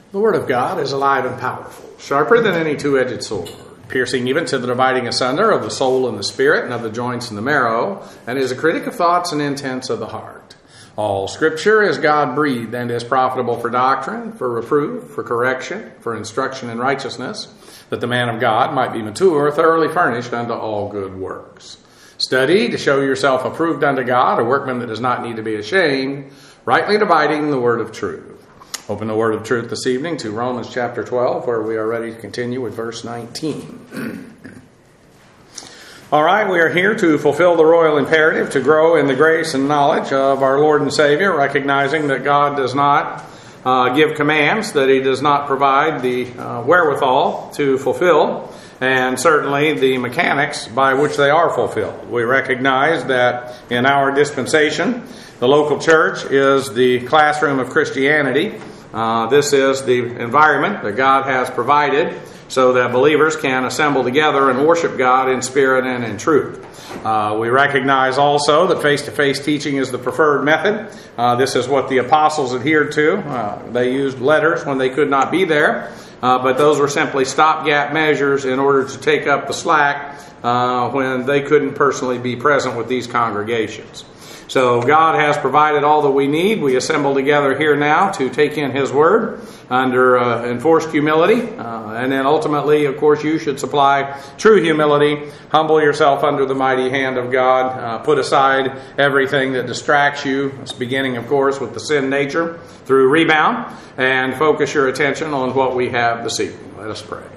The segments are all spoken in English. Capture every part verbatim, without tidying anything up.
The Word of God is alive and powerful, sharper than any two-edged sword, piercing even to the dividing asunder of the soul and the spirit and of the joints and the marrow, and is a critic of thoughts and intents of the heart. All Scripture is God-breathed and is profitable for doctrine, for reproof, for correction, for instruction in righteousness, that the man of God might be mature, thoroughly furnished unto all good works. Study to show yourself approved unto God, a workman that does not need to be ashamed, rightly dividing the word of truth. Open the word of truth this evening to Romans chapter twelve, where we are ready to continue with verse nineteen. All right, we are here to fulfill the royal imperative to grow in the grace and knowledge of our Lord and Savior, recognizing that God does not uh, give commands that He does not provide the uh, wherewithal to fulfill, and certainly the mechanics by which they are fulfilled. We recognize that in our dispensation, the local church is the classroom of Christianity. Uh, this is the environment that God has provided so that believers can assemble together and worship God in spirit and in truth. Uh, we recognize also that face-to-face teaching is the preferred method. Uh, this is what the apostles adhered to. Uh, they used letters when they could not be there, uh, but those were simply stopgap measures in order to take up the slack uh, when they couldn't personally be present with these congregations. So God has provided all that we need. We assemble together here now to take in His Word under uh, enforced humility. Uh, and then ultimately, of course, you should supply true humility. Humble yourself under the mighty hand of God. Uh, put aside everything that distracts you. It's beginning, of course, with the sin nature through rebound. And focus your attention on what we have this evening. Let us pray.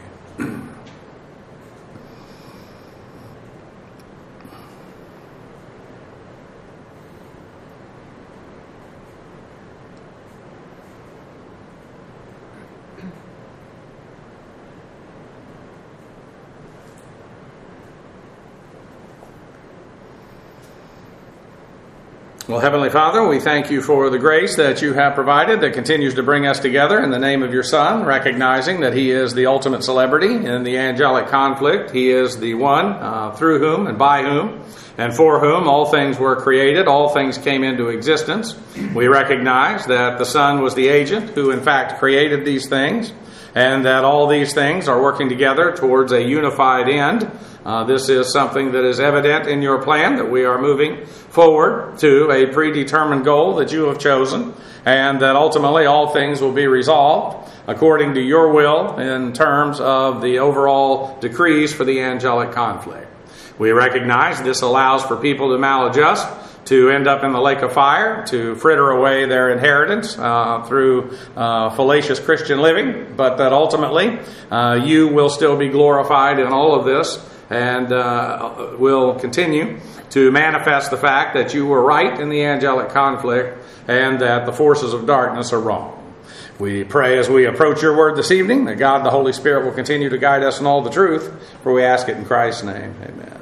Well, Heavenly Father, we thank you for the grace that you have provided that continues to bring us together in the name of your Son, recognizing that He is the ultimate celebrity in the angelic conflict. He is the one uh, through whom and by whom and for whom all things were created, all things came into existence. We recognize that the Son was the agent who in fact created these things, and that all these things are working together towards a unified end. Uh, this is something that is evident in your plan, that we are moving forward to a predetermined goal that you have chosen, and that ultimately all things will be resolved according to your will in terms of the overall decrees for the angelic conflict. We recognize this allows for people to maladjust, to end up in the lake of fire, to fritter away their inheritance uh, through uh, fallacious Christian living, but that ultimately uh, you will still be glorified in all of this, and uh, will continue to manifest the fact that you were right in the angelic conflict and that the forces of darkness are wrong. We pray as we approach your word this evening that God the Holy Spirit will continue to guide us in all the truth, for we ask it in Christ's name. Amen.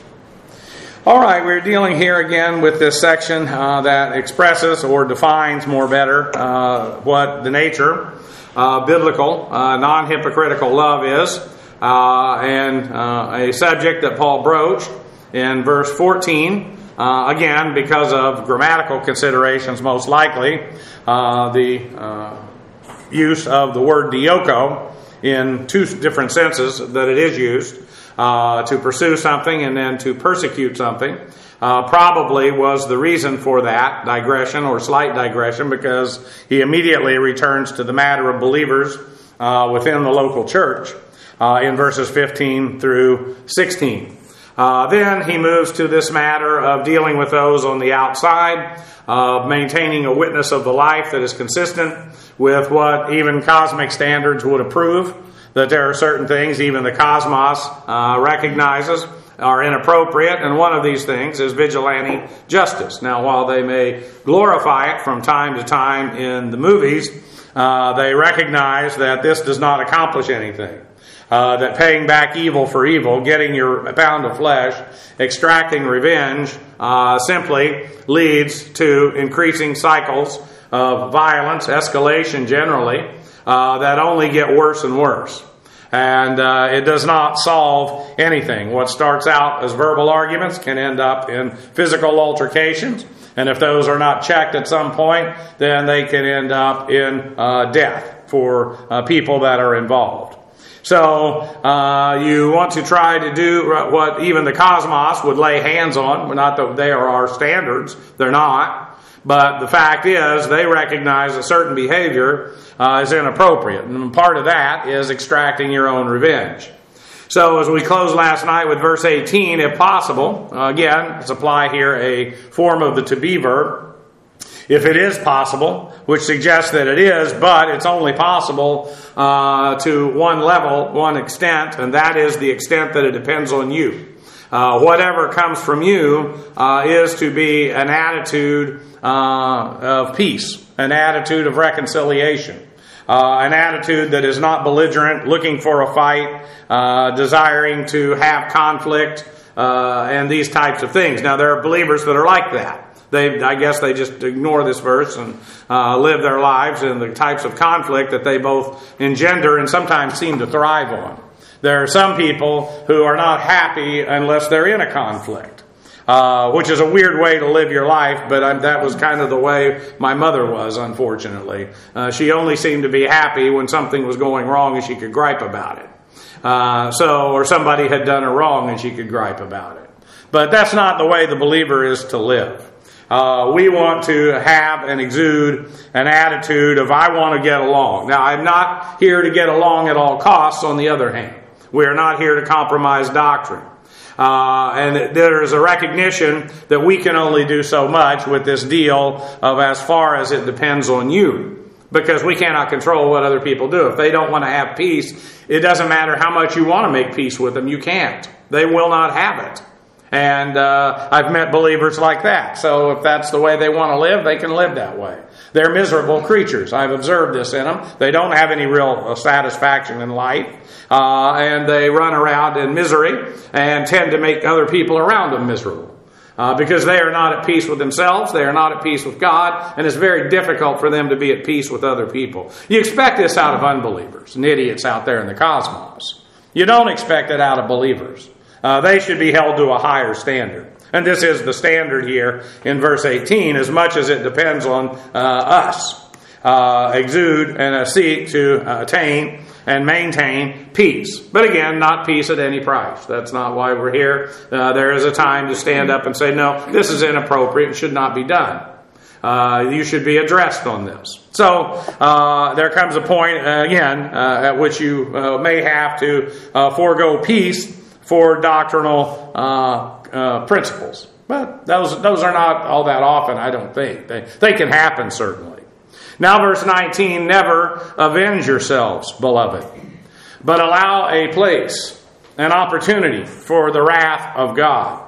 All right, we're dealing here again with this section uh, that expresses or defines more better uh, what the nature of biblical, uh, non-hypocritical love is. Uh, and uh, a subject that Paul broached in verse fourteen, uh, again, because of grammatical considerations, most likely, uh, the uh, use of the word dioko in two different senses that it is used, uh, to pursue something and then to persecute something, uh, probably was the reason for that digression or slight digression, because he immediately returns to the matter of believers uh, within the local church. Uh, in verses fifteen through sixteen. Uh, then he moves to this matter of dealing with those on the outside, of uh, maintaining a witness of the life that is consistent with what even cosmic standards would approve, that there are certain things even the cosmos uh, recognizes are inappropriate, and one of these things is vigilante justice. Now, while they may glorify it from time to time in the movies, uh, they recognize that this does not accomplish anything. Uh, that paying back evil for evil, getting your pound of flesh, extracting revenge, uh, simply leads to increasing cycles of violence, escalation generally, uh, that only get worse and worse. And uh, it does not solve anything. What starts out as verbal arguments can end up in physical altercations. And if those are not checked at some point, then they can end up in uh, death. for uh, people that are involved. So uh, you want to try to do what even the cosmos would lay hands on. Not that they are our standards. They're not. But the fact is, they recognize that certain behavior uh, is inappropriate. And part of that is extracting your own revenge. So as we close last night with verse eighteen, if possible, uh, again, let's apply here a form of the to be verb. If it is possible, which suggests that it is, but it's only possible uh, to one level, one extent, and that is the extent that it depends on you. Uh, whatever comes from you uh, is to be an attitude uh, of peace, an attitude of reconciliation, uh, an attitude that is not belligerent, looking for a fight, uh, desiring to have conflict, uh, and these types of things. Now, there are believers that are like that. They, I guess they just ignore this verse and uh, live their lives in the types of conflict that they both engender and sometimes seem to thrive on. There are some people who are not happy unless they're in a conflict, uh, which is a weird way to live your life, but I, that was kind of the way my mother was, unfortunately. Uh, she only seemed to be happy when something was going wrong and she could gripe about it. Uh, so, or somebody had done her wrong and she could gripe about it. But that's not the way the believer is to live. Uh, we want to have and exude an attitude of, I want to get along. Now, I'm not here to get along at all costs, on the other hand. We are not here to compromise doctrine. Uh, and there is a recognition that we can only do so much with this deal of as far as it depends on you. Because we cannot control what other people do. If they don't want to have peace, it doesn't matter how much you want to make peace with them. You can't. They will not have it. And uh, I've met believers like that. So if that's the way they want to live, they can live that way. They're miserable creatures. I've observed this in them. They don't have any real uh, satisfaction in life. Uh, and they run around in misery and tend to make other people around them miserable. Uh, because they are not at peace with themselves. They are not at peace with God. And it's very difficult for them to be at peace with other people. You expect this out of unbelievers and idiots out there in the cosmos. You don't expect it out of believers. Uh, they should be held to a higher standard. And this is the standard here in verse eighteen, as much as it depends on uh, us. Uh, exude and uh, seek to attain and maintain peace. But again, not peace at any price. That's not why we're here. Uh, there is a time to stand up and say, no, this is inappropriate and should not be done. Uh, you should be addressed on this. So uh, there comes a point, uh, again, uh, at which you uh, may have to uh, forego peace for doctrinal uh, uh, principles. But those those are not all that often, I don't think. They, they can happen, certainly. Now, verse nineteen, never avenge yourselves, beloved, but allow a place, an opportunity for the wrath of God.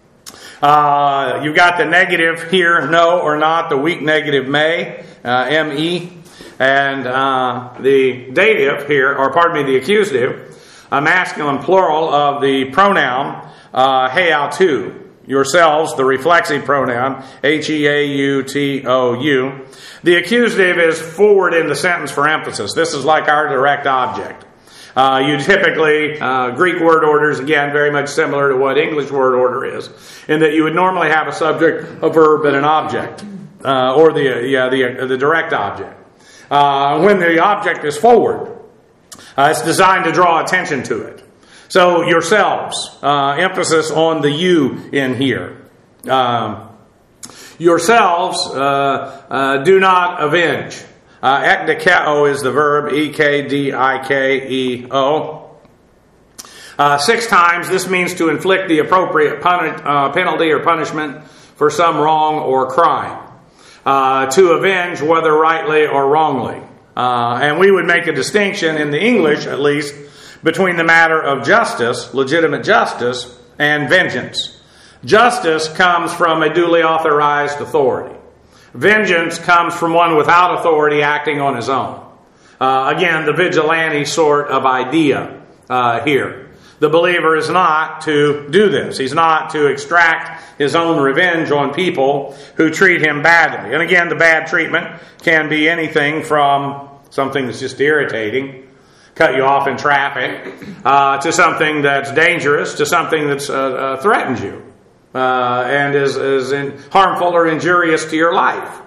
Uh, you've got the negative here, no or not, the weak negative may, uh, M E, and uh, the dative here, or pardon me, the accusative, a masculine plural of the pronoun uh, heautou, yourselves, the reflexive pronoun, H E A U T O U. The accusative is forward in the sentence for emphasis. This is like our direct object. Uh, you typically, uh, Greek word orders, again, very much similar to what English word order is, in that you would normally have a subject, a verb, and an object, uh, or the, yeah, the, the direct object. Uh, when the object is forward, Uh, it's designed to draw attention to it. So yourselves, uh, emphasis on the you in here. Um, yourselves uh, uh, do not avenge. Uh, ekdikeo is the verb, E K D I K E O. Uh, six times, this means to inflict the appropriate puni- uh, penalty or punishment for some wrong or crime. Uh, to avenge, whether rightly or wrongly. Uh, and we would make a distinction, in the English at least, between the matter of justice, legitimate justice, and vengeance. Justice comes from a duly authorized authority. Vengeance comes from one without authority acting on his own. Uh, again, the vigilante sort of idea uh, here. The believer is not to do this. He's not to extract his own revenge on people who treat him badly. And again, the bad treatment can be anything from something that's just irritating, cut you off in traffic, uh, to something that's dangerous, to something that uh, uh, threatens you uh, and is, is in harmful or injurious to your life.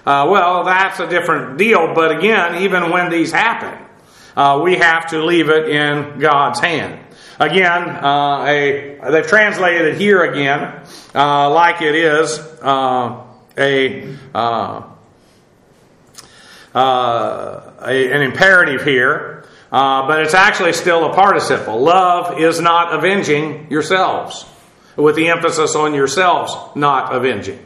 Uh, well, that's a different deal. But again, even when these happen, uh, we have to leave it in God's hand. Again, uh, a, they've translated it here again uh, like it is uh, a, uh, uh, a an imperative here, uh, but it's actually still a participle. Love is not avenging yourselves, with the emphasis on yourselves not avenging.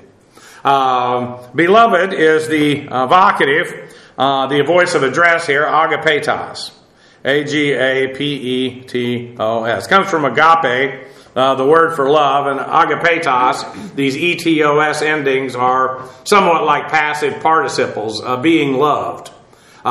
Um, beloved is the uh, vocative, uh, the voice of address here, agapetos. A G A P E T O S. Comes from agape, uh, the word for love, and agapetos, these E T O S endings are somewhat like passive participles, uh, being loved. Uh,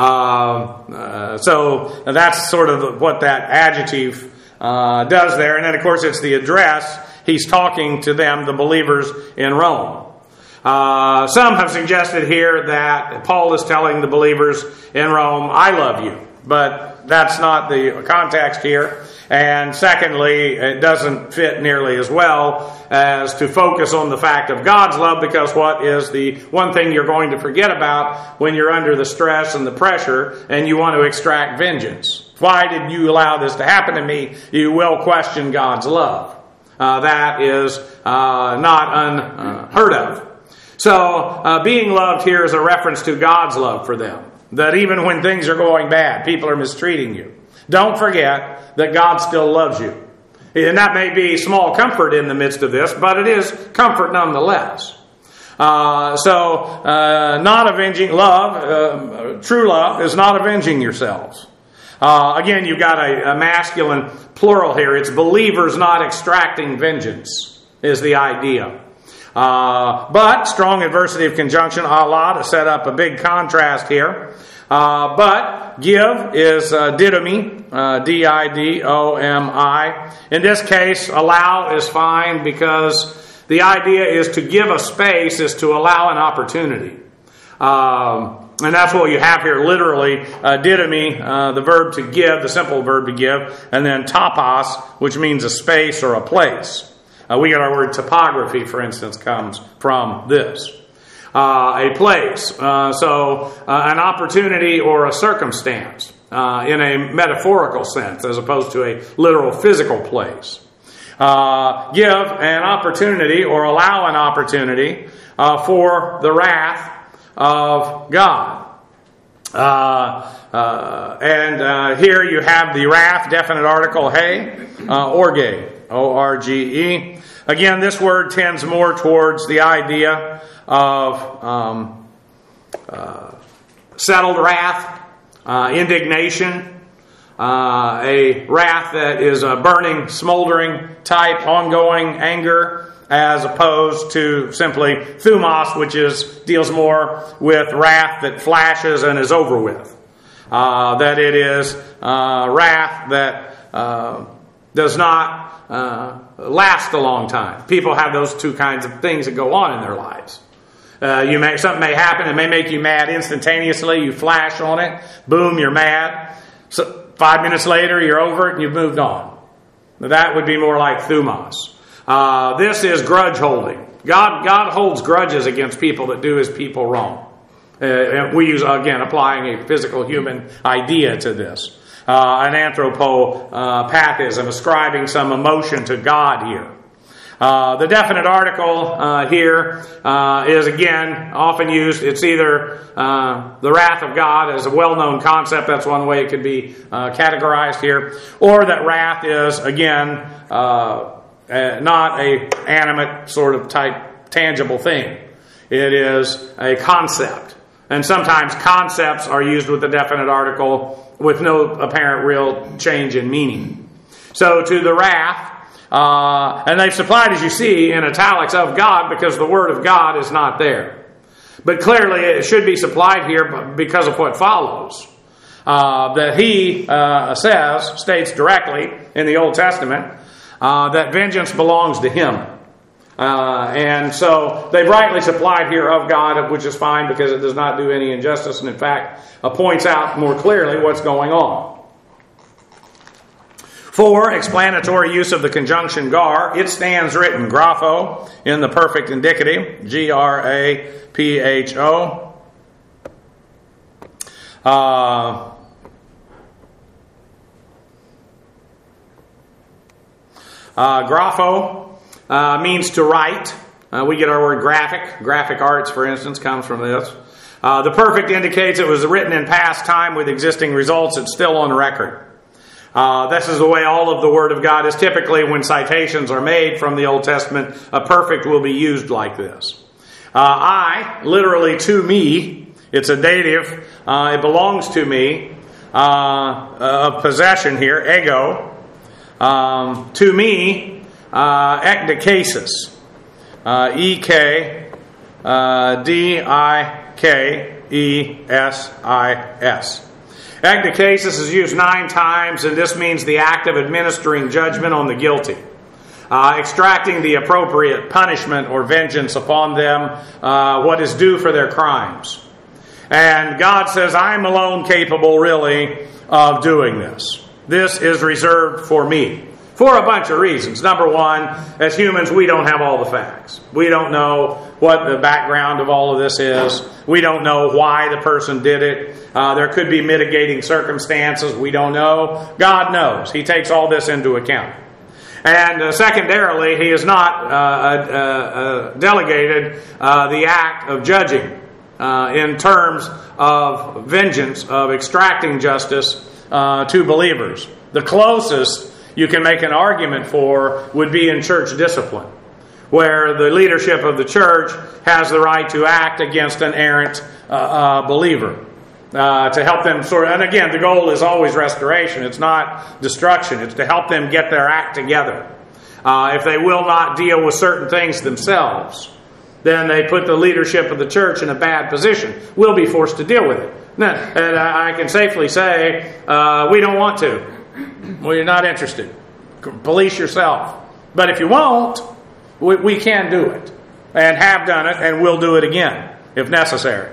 uh, so that's sort of what that adjective uh, does there. And then, of course, it's the address. He's talking to them, the believers in Rome. Uh, some have suggested here that Paul is telling the believers in Rome, I love you. But that's not the context here. And secondly, it doesn't fit nearly as well as to focus on the fact of God's love, because what is the one thing you're going to forget about when you're under the stress and the pressure and you want to extract vengeance? Why did you allow this to happen to me? You will question God's love. Uh, that is uh, not unheard of. So uh, being loved here is a reference to God's love for them. That even when things are going bad, people are mistreating you, don't forget that God still loves you. And that may be small comfort in the midst of this, but it is comfort nonetheless. Uh, so, uh, not avenging love, uh, true love is not avenging yourselves. Uh, again, you've got a, a masculine plural here. It's believers not extracting vengeance is the idea. Uh, but strong adversative conjunction, Allah, to set up a big contrast here. Uh, but give is uh, didomi, uh, D I D O M I. In this case, allow is fine, because the idea is to give a space is to allow an opportunity. Um, and that's what you have here, literally, uh, didomi, uh, the verb to give, the simple verb to give, and then topos, which means a space or a place. Uh, we get our word topography, for instance, comes from this. Uh, a place. Uh, so uh, an opportunity or a circumstance uh, in a metaphorical sense as opposed to a literal physical place. Uh, give an opportunity or allow an opportunity uh, for the wrath of God. Uh, uh, and uh, here you have the wrath, definite article, hey, uh, orge, O R G E. Again, this word tends more towards the idea of um, uh, settled wrath, uh, indignation, uh, a wrath that is a burning, smoldering type, ongoing anger, as opposed to simply thumos, which is deals more with wrath that flashes and is over with. Uh, that it is uh, wrath that uh, does not uh, last a long time. People have those two kinds of things that go on in their lives. Uh, you may something may happen, it may make you mad instantaneously. You flash on it, boom, you're mad. So five minutes later, you're over it and you've moved on. That would be more like thumos. Uh, this is grudge holding. God, God holds grudges against people that do His people wrong. Uh, and we use again applying a physical human idea to this. Uh, an anthropopathism, ascribing some emotion to God here. Uh, the definite article uh, here uh, is again often used. It's either uh, the wrath of God as a well-known concept. That's one way it could be uh, categorized here. Or that wrath is again uh, uh, not a animate sort of type tangible thing. It is a concept. And sometimes concepts are used with the definite article with no apparent real change in meaning. So to the wrath, Uh, and they've supplied, as you see, in italics of God because the Word of God is not there. But clearly it should be supplied here because of what follows. Uh, that He uh, says, states directly in the Old Testament, uh, that vengeance belongs to Him. Uh, and so they've rightly supplied here of God, which is fine because it does not do any injustice and in fact uh, points out more clearly what's going on. Four, explanatory use of the conjunction gar. It stands written grapho in the perfect indicative, G R A P H O. Uh, uh, grapho uh, means to write. Uh, we get our word graphic. Graphic arts, for instance, comes from this. Uh, the perfect indicates it was written in past time with existing results. It's still on record. Uh, this is the way all of the Word of God is. Typically, when citations are made from the Old Testament, a perfect will be used like this. Uh, I, literally to me, it's a dative. Uh, it belongs to me. Uh, of possession here, ego. Um, to me, uh, ekdikasis. Uh, E K uh, D I K E S I S. Ekdikasis is used nine times, and this means the act of administering judgment on the guilty. Uh, extracting the appropriate punishment or vengeance upon them, uh, what is due for their crimes. And God says, I'm alone capable, really, of doing this. This is reserved for me. For a bunch of reasons. Number one, as humans, we don't have all the facts. We don't know what the background of all of this is. We don't know why the person did it. Uh, there could be mitigating circumstances. We don't know. God knows. He takes all this into account. And uh, secondarily, He has not uh, uh, uh, delegated uh, the act of judging uh, in terms of vengeance, of extracting justice uh, to believers. The closest you can make an argument for would be in church discipline, where the leadership of the church has the right to act against an errant uh, uh, believer. Uh, to help them sort of, and again, the goal is always restoration. It's not destruction. It's to help them get their act together. Uh, if they will not deal with certain things themselves, then they put the leadership of the church in a bad position. We'll be forced to deal with it. And I can safely say, uh, we don't want to. Well, you're not interested. Police yourself. But if you won't, we, we can do it. And have done it, and will do it again, if necessary.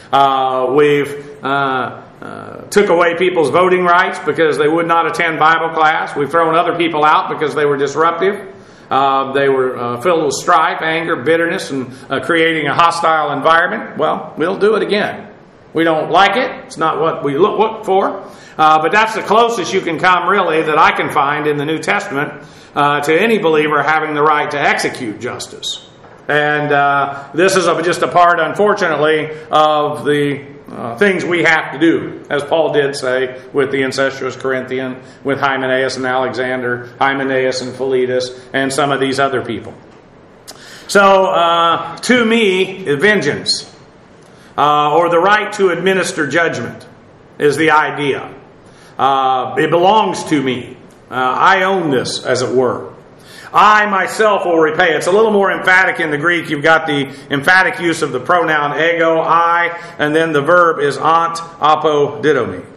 Uh, we've uh, uh, took away people's voting rights because they would not attend Bible class. We've thrown other people out because they were disruptive. Uh, they were uh, filled with strife, anger, bitterness, and uh, creating a hostile environment. Well, we'll do it again. We don't like it. It's not what we look, look for. Uh, but that's the closest you can come, really, that I can find in the New Testament uh, to any believer having the right to execute justice. And uh, this is a, just a part, unfortunately, of the uh, things we have to do, as Paul did say with the incestuous Corinthian, with Hymenaeus and Alexander, Hymenaeus and Philetus, and some of these other people. So, uh, to me, vengeance, uh, or the right to administer judgment, is the idea. Uh, it belongs to me. Uh, I own this, as it were. I myself will repay. It's a little more emphatic in the Greek. You've got the emphatic use of the pronoun ego, I, and then the verb is ant, apo, didomi.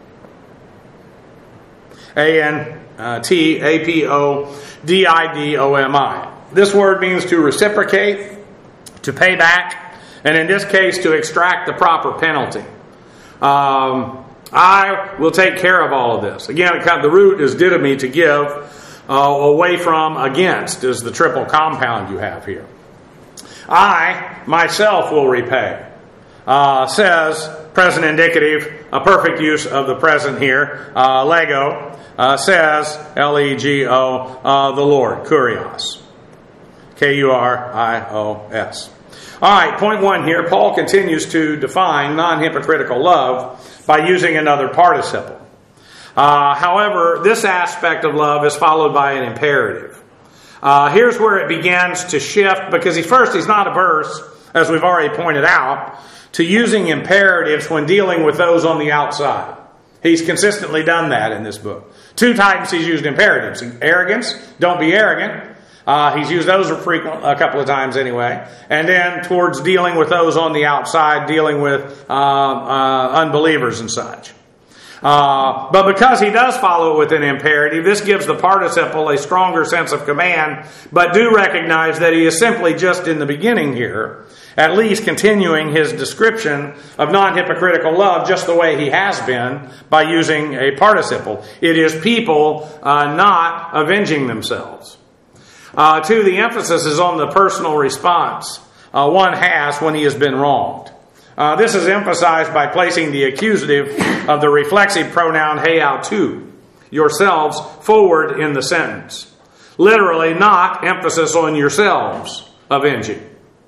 A N T A P O D I D O M I. This word means to reciprocate, to pay back, and in this case, to extract the proper penalty. Um, I will take care of all of this. Again, it comes, the root is didomi, to give. Uh, away from, against, is the triple compound you have here. I, myself, will repay. Uh, says, present indicative, a perfect use of the present here. Uh, lego, uh, says, L E G O, uh, the Lord, kurios. K U R I O S. All right, point one here. Paul continues to define non-hypocritical love by using another participle. Uh, however, this aspect of love is followed by an imperative. Uh, here's where it begins to shift, because he, first he's not averse, as we've already pointed out, to using imperatives when dealing with those on the outside. He's consistently done that in this book. Two times he's used imperatives. Arrogance, don't be arrogant. Uh, he's used those frequent, a couple of times anyway. And then towards dealing with those on the outside, dealing with uh, uh, unbelievers and such. Uh, but because he does follow it with an imperative, this gives the participle a stronger sense of command. But do recognize that he is simply just in the beginning here, at least continuing his description of non-hypocritical love just the way he has been by using a participle. It is people uh, not avenging themselves. Uh, two, the emphasis is on the personal response uh, one has when he has been wronged. Uh, this is emphasized by placing the accusative of the reflexive pronoun heiautu, yourselves, forward in the sentence. Literally, not emphasis on yourselves avenging.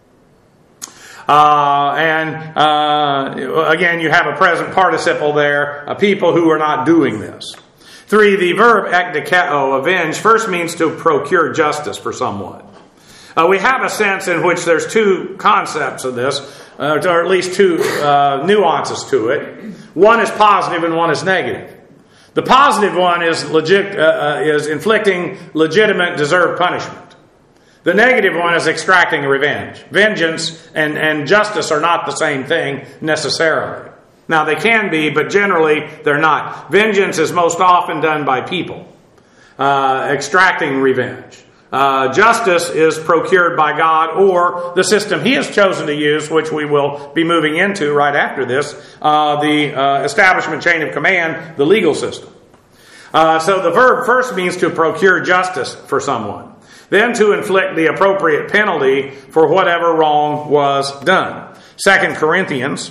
Uh, and uh, again, you have a present participle there, uh, people who are not doing this. Three, the verb ekdikeo, avenge, first means to procure justice for someone. Uh, we have a sense in which there's two concepts of this, uh, or at least two uh, nuances to it. One is positive and one is negative. The positive one is legit, uh, uh, is inflicting legitimate, deserved punishment. The negative one is extracting revenge. Vengeance and, and justice are not the same thing necessarily. Now they can be, but generally they're not. Vengeance is most often done by people, uh, extracting revenge. Uh, justice is procured by God or the system He has chosen to use, which we will be moving into right after this, uh, the uh, establishment chain of command, the legal system. Uh, so the verb first means to procure justice for someone, then to inflict the appropriate penalty for whatever wrong was done. Second Corinthians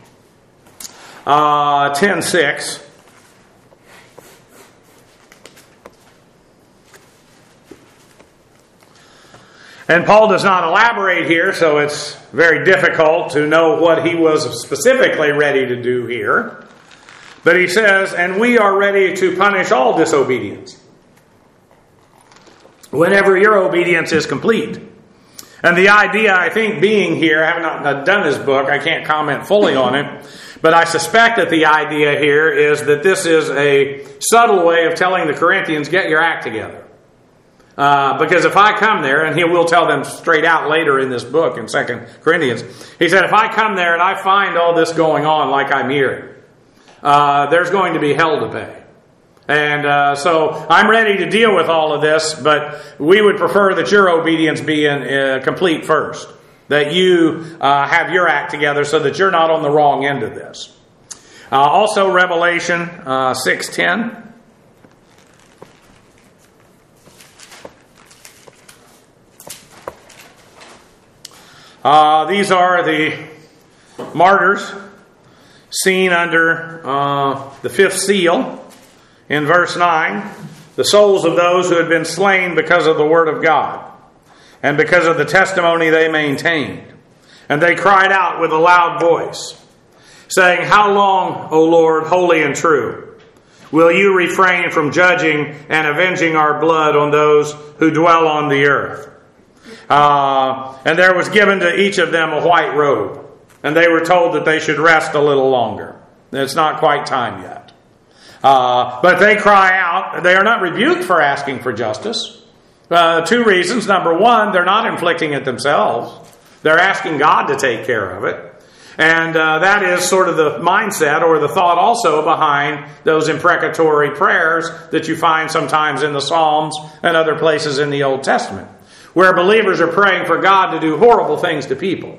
uh, ten six. And Paul does not elaborate here, so it's very difficult to know what he was specifically ready to do here. But he says, and we are ready to punish all disobedience whenever your obedience is complete. And the idea, I think, being here, I have not done this book, I can't comment fully on it, but I suspect that the idea here is that this is a subtle way of telling the Corinthians, get your act together. Uh, because if I come there, and he will tell them straight out later in this book in Second Corinthians, he said, if I come there and I find all this going on like I'm hearing, uh, there's going to be hell to pay. And uh, so I'm ready to deal with all of this, but we would prefer that your obedience be in, uh, complete first. That you uh, have your act together so that you're not on the wrong end of this. Uh, also Revelation uh, six ten. Uh, these are the martyrs seen under uh, the fifth seal in verse nine. The souls of those who had been slain because of the word of God and because of the testimony they maintained. And they cried out with a loud voice, saying, how long, O Lord, holy and true, will you refrain from judging and avenging our blood on those who dwell on the earth? Uh, and there was given to each of them a white robe, and they were told that they should rest a little longer. It's not quite time yet. Uh, but they cry out. They are not rebuked for asking for justice. Uh, two reasons. Number one, they're not inflicting it themselves. They're asking God to take care of it. And uh, that is sort of the mindset or the thought also behind those imprecatory prayers that you find sometimes in the Psalms and other places in the Old Testament, where believers are praying for God to do horrible things to people.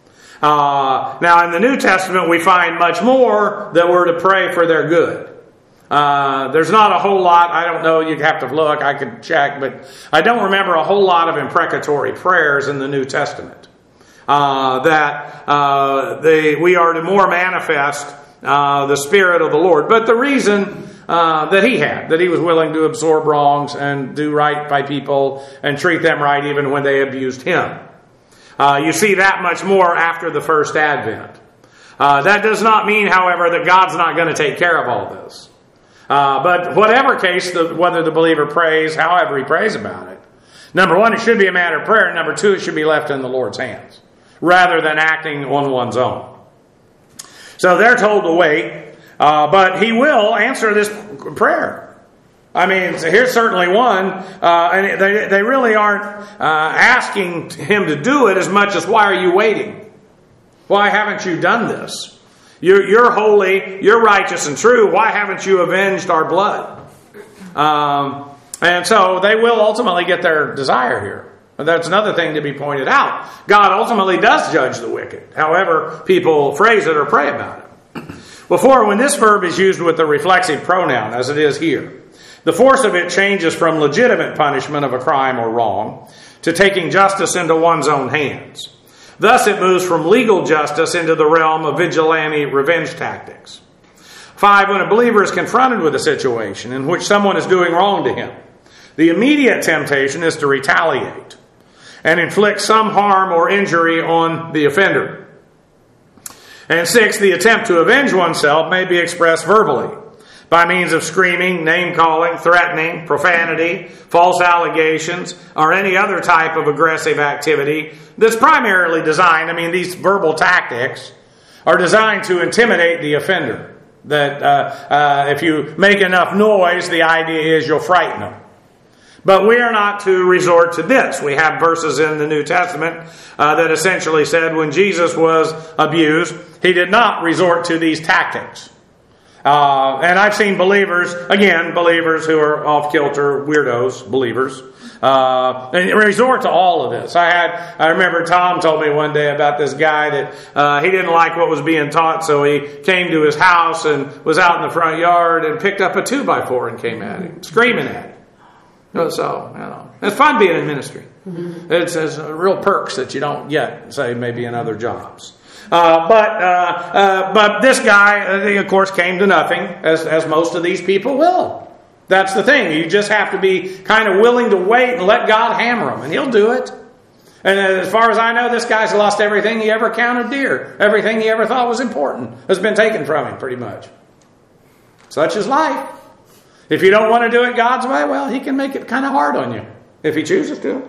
Uh, now, in the New Testament, we find much more that we're to pray for their good. Uh, there's not a whole lot, I don't know, you'd have to look, I could check, but I don't remember a whole lot of imprecatory prayers in the New Testament. Uh, that uh, they, we are to more manifest uh, the Spirit of the Lord. But the reason uh, that He had, that He was willing to absorb wrongs and do right by people and treat them right even when they abused Him. Uh, you see that much more after the first advent. Uh, that does not mean, however, that God's not going to take care of all this. Uh, but whatever case, the, whether the believer prays, however he prays about it, number one, it should be a matter of prayer. Number two, it should be left in the Lord's hands, rather than acting on one's own. So they're told to wait, uh, but He will answer this prayer. I mean, here's certainly one, uh, and they, they really aren't uh, asking Him to do it as much as, why are you waiting? Why haven't you done this? You're, you're holy, you're righteous and true. Why haven't you avenged our blood? Um, and so they will ultimately get their desire here. That's another thing to be pointed out. God ultimately does judge the wicked, however people phrase it or pray about it. Before, when this verb is used with the reflexive pronoun, as it is here, the force of it changes from legitimate punishment of a crime or wrong to taking justice into one's own hands. Thus, it moves from legal justice into the realm of vigilante revenge tactics. Five, when a believer is confronted with a situation in which someone is doing wrong to him, the immediate temptation is to retaliate and inflict some harm or injury on the offender. And six, the attempt to avenge oneself may be expressed verbally by means of screaming, name-calling, threatening, profanity, false allegations, or any other type of aggressive activity that's primarily designed, I mean, these verbal tactics are designed to intimidate the offender. That uh, uh, if you make enough noise, the idea is you'll frighten them. But we are not to resort to this. We have verses in the New Testament uh, that essentially said when Jesus was abused, he did not resort to these tactics. Uh, and I've seen believers, again, believers who are off-kilter, weirdos, believers, uh, and resort to all of this. I had, I remember Tom told me one day about this guy that uh, he didn't like what was being taught, so he came to his house and was out in the front yard and picked up a two by four and came at him, screaming at him. So, you know, it's fun being in ministry. Mm-hmm. It's, it's real perks that you don't get, say, maybe in other jobs. Uh, but uh, uh, but this guy, uh, of course, came to nothing, as as most of these people will. That's the thing. You just have to be kind of willing to wait and let God hammer him, and he'll do it. And as far as I know, this guy's lost everything he ever counted dear. Everything he ever thought was important has been taken from him, pretty much. Such is life. If you don't want to do it God's way, well, he can make it kind of hard on you, if he chooses to.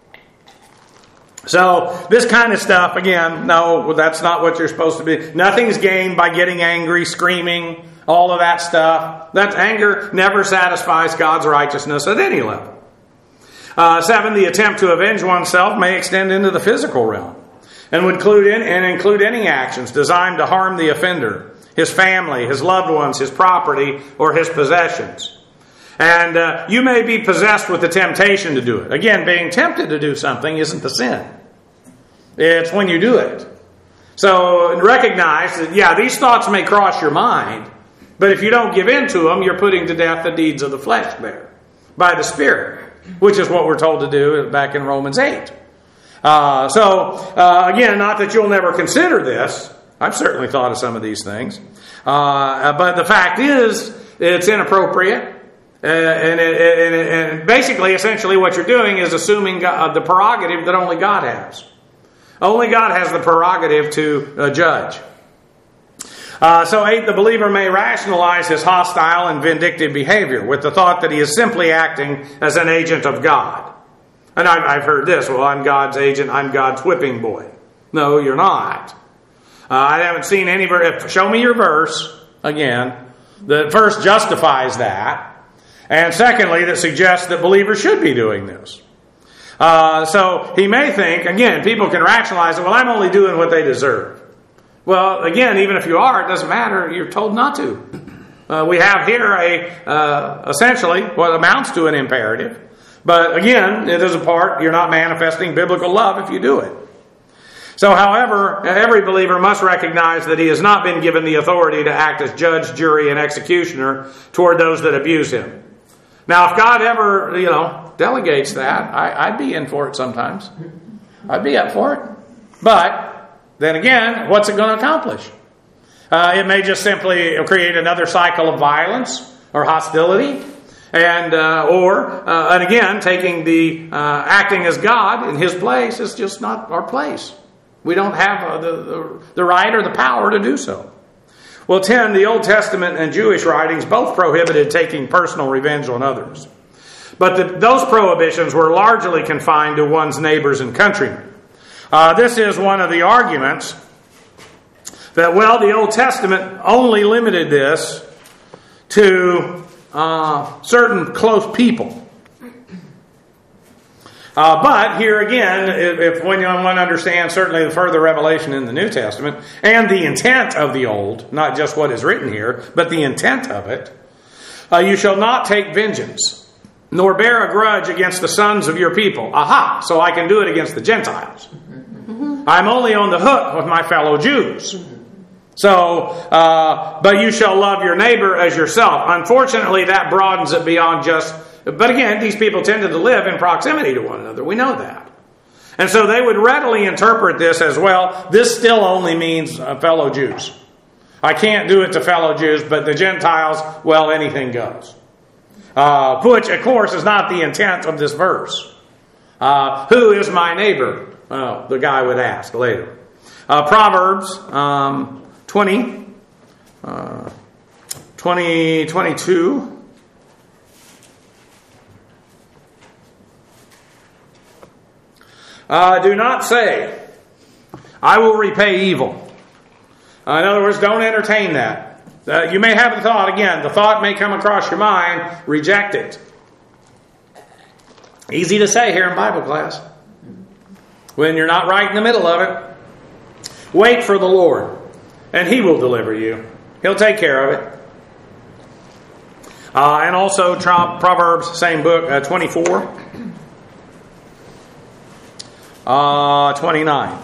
So, this kind of stuff, again, no, that's not what you're supposed to be. Nothing's gained by getting angry, screaming, all of that stuff. That anger never satisfies God's righteousness at any level. Uh, seven, the attempt to avenge oneself may extend into the physical realm and would include in, and include any actions designed to harm the offender, his family, his loved ones, his property, or his possessions. And uh, you may be possessed with the temptation to do it. Again, being tempted to do something isn't the sin. It's when you do it. So recognize that, yeah, these thoughts may cross your mind, but if you don't give in to them, you're putting to death the deeds of the flesh there by the Spirit, which is what we're told to do back in Romans eight. Uh, so, uh, again, not that you'll never consider this. I've certainly thought of some of these things. Uh, but the fact is, it's inappropriate. Uh, and, it, and, it, and basically, essentially, what you're doing is assuming God, the prerogative that only God has. Only God has the prerogative to uh, judge. Uh, so, eight, the believer may rationalize his hostile and vindictive behavior with the thought that he is simply acting as an agent of God. And I've, I've heard this, well, I'm God's agent, I'm God's whipping boy. No, you're not. Uh, I haven't seen any verse. Show me your verse, again, that first justifies that. And secondly, that suggests that believers should be doing this. Uh, so he may think, again, people can rationalize it, well, I'm only doing what they deserve. Well, again, even if you are, it doesn't matter. You're told not to. Uh, we have here a uh, essentially what amounts to an imperative. But again, it is a part, you're not manifesting biblical love if you do it. So, however, every believer must recognize that he has not been given the authority to act as judge, jury, and executioner toward those that abuse him. Now, if God ever, you know, delegates that, I, I'd be in for it sometimes. I'd be up for it. But, then again, what's it going to accomplish? Uh, it may just simply create another cycle of violence or hostility. And, uh, or, uh, and again, taking the, uh, acting as God in His place is just not our place. We don't have uh, the, the, the right or the power to do so. Well, ten, the Old Testament and Jewish writings both prohibited taking personal revenge on others. But the, those prohibitions were largely confined to one's neighbors and countrymen. Uh, this is one of the arguments that, well, the Old Testament only limited this to uh, certain close people. Uh, but here again, if, if when you want to understand certainly the further revelation in the New Testament and the intent of the Old, not just what is written here, but the intent of it, uh, you shall not take vengeance, nor bear a grudge against the sons of your people. Aha! So I can do it against the Gentiles. I'm only on the hook with my fellow Jews. So, uh, but you shall love your neighbor as yourself. Unfortunately, that broadens it beyond just... But again, these people tended to live in proximity to one another. We know that. And so they would readily interpret this as, well, this still only means uh, fellow Jews. I can't do it to fellow Jews, but the Gentiles, well, anything goes. Uh, which, of course, is not the intent of this verse. Uh, who is my neighbor? Uh, the guy would ask later. Uh, Proverbs um, twenty, uh, twenty, twenty-two. Uh, do not say, I will repay evil. Uh, in other words, don't entertain that. Uh, you may have the thought, again, the thought may come across your mind, reject it. Easy to say here in Bible class. When you're not right in the middle of it. Wait for the Lord, and He will deliver you. He'll take care of it. Uh, and also Proverbs, same book, uh, twenty-four. Uh, twenty-nine.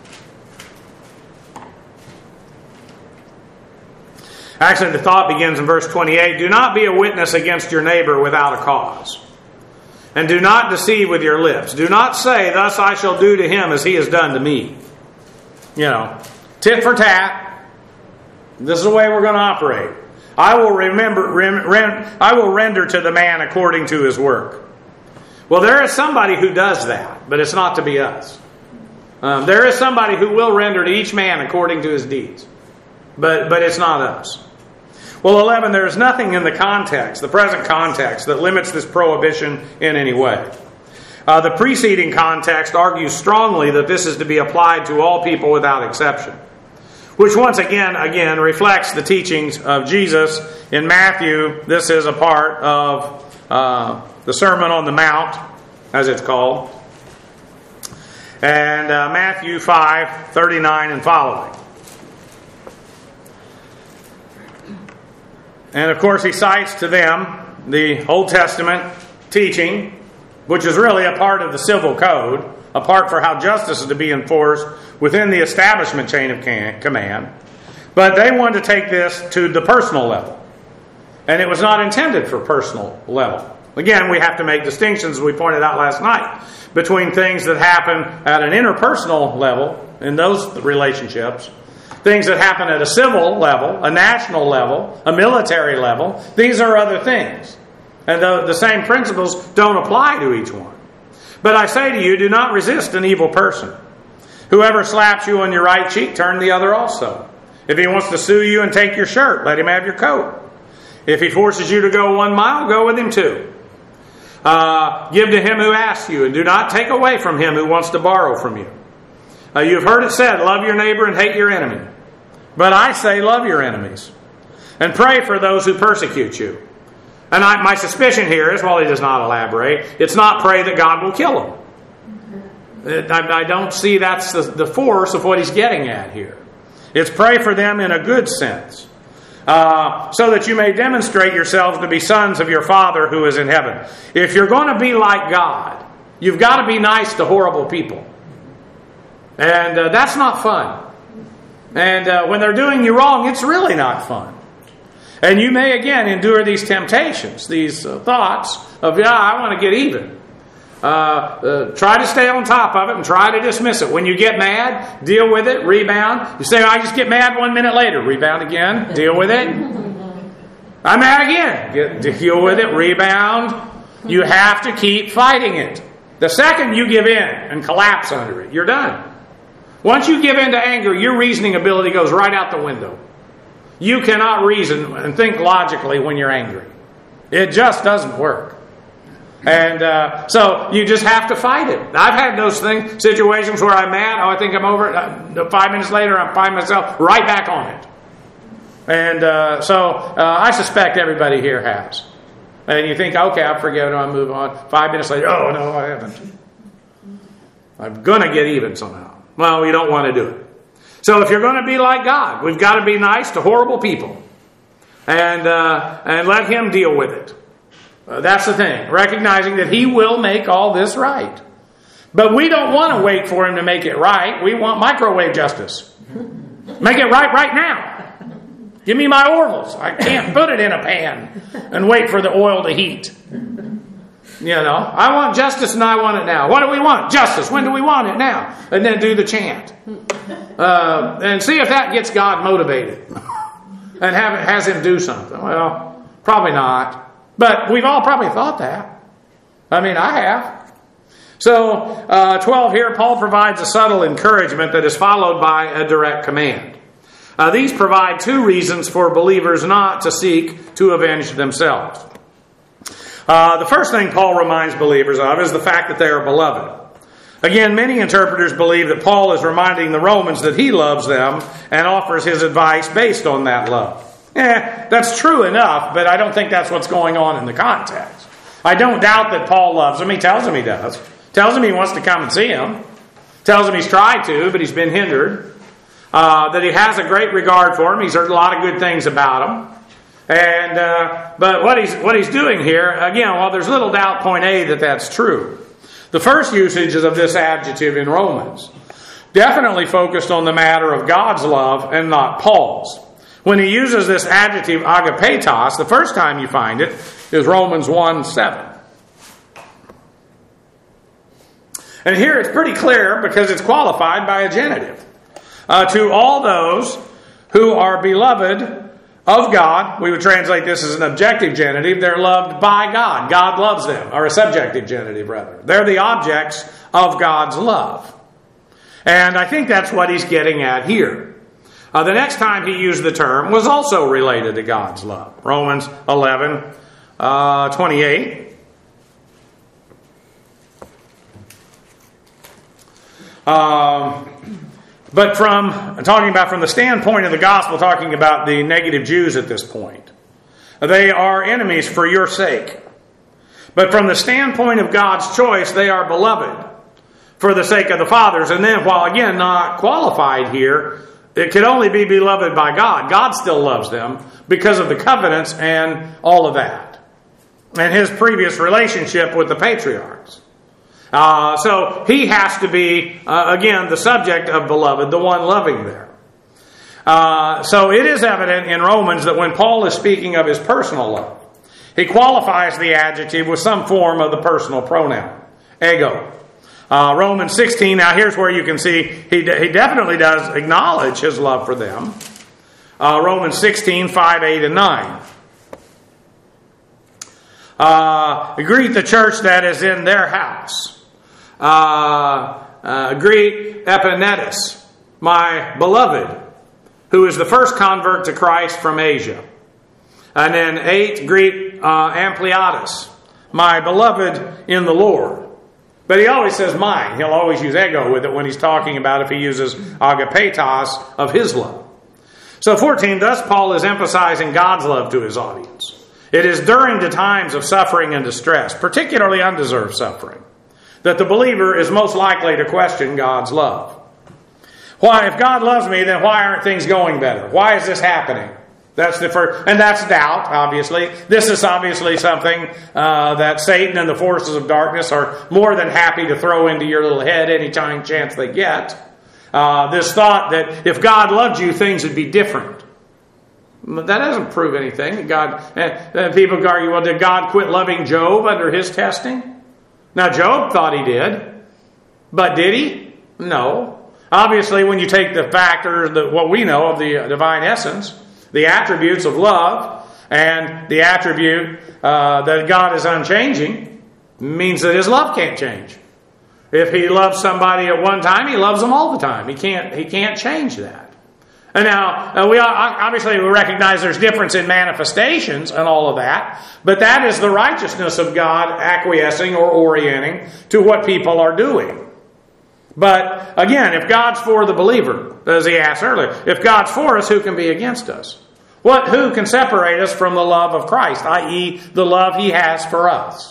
Actually, the thought begins in verse twenty-eight. Do not be a witness against your neighbor without a cause. And do not deceive with your lips. Do not say, thus I shall do to him as he has done to me. You know, tit for tat. This is the way we're going to operate. I will remember. Rem, rem, I will render to the man according to his work. Well, there is somebody who does that, but it's not to be us. Um, there is somebody who will render to each man according to his deeds, but but it's not us. Well, eleven, there is nothing in the context, the present context, that limits this prohibition in any way. Uh, the preceding context argues strongly that this is to be applied to all people without exception, which once again, again reflects the teachings of Jesus. In Matthew, this is a part of uh, the Sermon on the Mount, as it's called. And uh, Matthew five, thirty-nine and following. And of course he cites to them the Old Testament teaching, which is really a part of the civil code, a part for how justice is to be enforced within the establishment chain of command. But they wanted to take this to the personal level. And it was not intended for personal level. Again, we have to make distinctions, as we pointed out last night, between things that happen at an interpersonal level, in those relationships, things that happen at a civil level, a national level, a military level. These are other things. And the, the same principles don't apply to each one. But I say to you, do not resist an evil person. Whoever slaps you on your right cheek, turn the other also. If he wants to sue you and take your shirt, let him have your coat. If he forces you to go one mile, go with him two. Uh, give to him who asks you, and do not take away from him who wants to borrow from you. Uh, you've heard it said, love your neighbor and hate your enemy. But I say, love your enemies. And pray for those who persecute you. And I, my suspicion here is, while he does not elaborate, it's not pray that God will kill them. I, I don't see that's the, the force of what he's getting at here. It's pray for them in a good sense. Uh, so that you may demonstrate yourselves to be sons of your Father who is in heaven. If you're going to be like God, you've got to be nice to horrible people. And uh, that's not fun. And uh, when they're doing you wrong, it's really not fun. And you may again endure these temptations, these uh, thoughts of, yeah, I want to get even. Uh, uh, try to stay on top of it and try to dismiss it. When you get mad, deal with it, rebound. You say, I just get mad one minute later. Rebound again, deal with it. I'm mad again. Get, deal with it, rebound. You have to keep fighting it. The second you give in and collapse under it, you're done. Once you give in to anger, your reasoning ability goes right out the window. You cannot reason and think logically when you're angry. It just doesn't work. And uh, so you just have to fight it. I've had those things, situations where I'm mad. Oh, I think I'm over it. Uh, five minutes later, I find myself right back on it. And uh, so uh, I suspect everybody here has. And you think, okay, I'll forgive it. I'll move on. Five minutes later, oh, no, I haven't. I'm going to get even somehow. Well, you don't want to do it. So if you're going to be like God, we've got to be nice to horrible people. And, uh, and let Him deal with it. Uh, that's the thing. Recognizing that He will make all this right. But we don't want to wait for Him to make it right. We want microwave justice. Make it right right now. Give me my Orville's. I can't put it in a pan and wait for the oil to heat. You know, I want justice and I want it now. What do we want? Justice. When do we want it? Now. And then do the chant. Uh, and see if that gets God motivated. And have, has him do something. Well, probably not. But we've all probably thought that. I mean, I have. So, uh, twelve here, Paul provides a subtle encouragement that is followed by a direct command. Uh, these provide two reasons for believers not to seek to avenge themselves. Uh, the first thing Paul reminds believers of is the fact that they are beloved. Again, many interpreters believe that Paul is reminding the Romans that he loves them and offers his advice based on that love. Eh, that's true enough, but I don't think that's what's going on in the context. I don't doubt that Paul loves him. He tells him he does. Tells him he wants to come and see him. Tells him he's tried to, but he's been hindered. Uh, that he has a great regard for him. He's heard a lot of good things about him. And uh, but what he's what he's doing here, again, while there's little doubt, point A, that that's true. The first usages of this adjective in Romans definitely focused on the matter of God's love and not Paul's. When he uses this adjective agapetos, the first time you find it is Romans one seven. And here it's pretty clear because it's qualified by a genitive. Uh, to all those who are beloved of God, we would translate this as an objective genitive. They're loved by God. God loves them, or a subjective genitive rather. They're the objects of God's love. And I think that's what he's getting at here. Uh, the next time he used the term was also related to God's love. Romans eleven uh, twenty-eight. Um... But from, talking about from the standpoint of the gospel, talking about the negative Jews at this point. They are enemies for your sake. But from the standpoint of God's choice, they are beloved for the sake of the fathers. And then, while again not qualified here, it could only be beloved by God. God still loves them because of the covenants and all of that. And his previous relationship with the patriarchs. Uh, so he has to be, uh, again, the subject of beloved, the one loving there. Uh, so it is evident in Romans that when Paul is speaking of his personal love, he qualifies the adjective with some form of the personal pronoun, ego. Uh, Romans sixteen, now here's where you can see he, de- he definitely does acknowledge his love for them. Uh, Romans sixteen, five, eight, and nine. Uh, greet the church that is in their house. Uh, uh, greet Epaenetus, my beloved, who is the first convert to Christ from Asia. And then eight, greet uh, Ampliatus, my beloved in the Lord. But he always says mine. He'll always use ego with it when he's talking about if he uses agapetos of his love. So fourteen, thus Paul is emphasizing God's love to his audience. It is during the times of suffering and distress, particularly undeserved suffering, that the believer is most likely to question God's love. Why, if God loves me, then why aren't things going better? Why is this happening? That's the first, and that's doubt, obviously. This is obviously something uh, that Satan and the forces of darkness are more than happy to throw into your little head any time chance they get. Uh, this thought that if God loved you, things would be different. That doesn't prove anything. God, and people argue, well, did God quit loving Job under his testing? Now, Job thought he did, but did he? No. Obviously, when you take the factors, the, what we know of the divine essence, the attributes of love, and the attribute uh, that God is unchanging, means that his love can't change. If he loves somebody at one time, he loves them all the time. He can't, he can't change that. And now, uh, we obviously we recognize there's difference in manifestations and all of that, but that is the righteousness of God acquiescing or orienting to what people are doing. But again, if God's for the believer, as he asked earlier, if God's for us, who can be against us? What, who can separate us from the love of Christ, that is the love he has for us?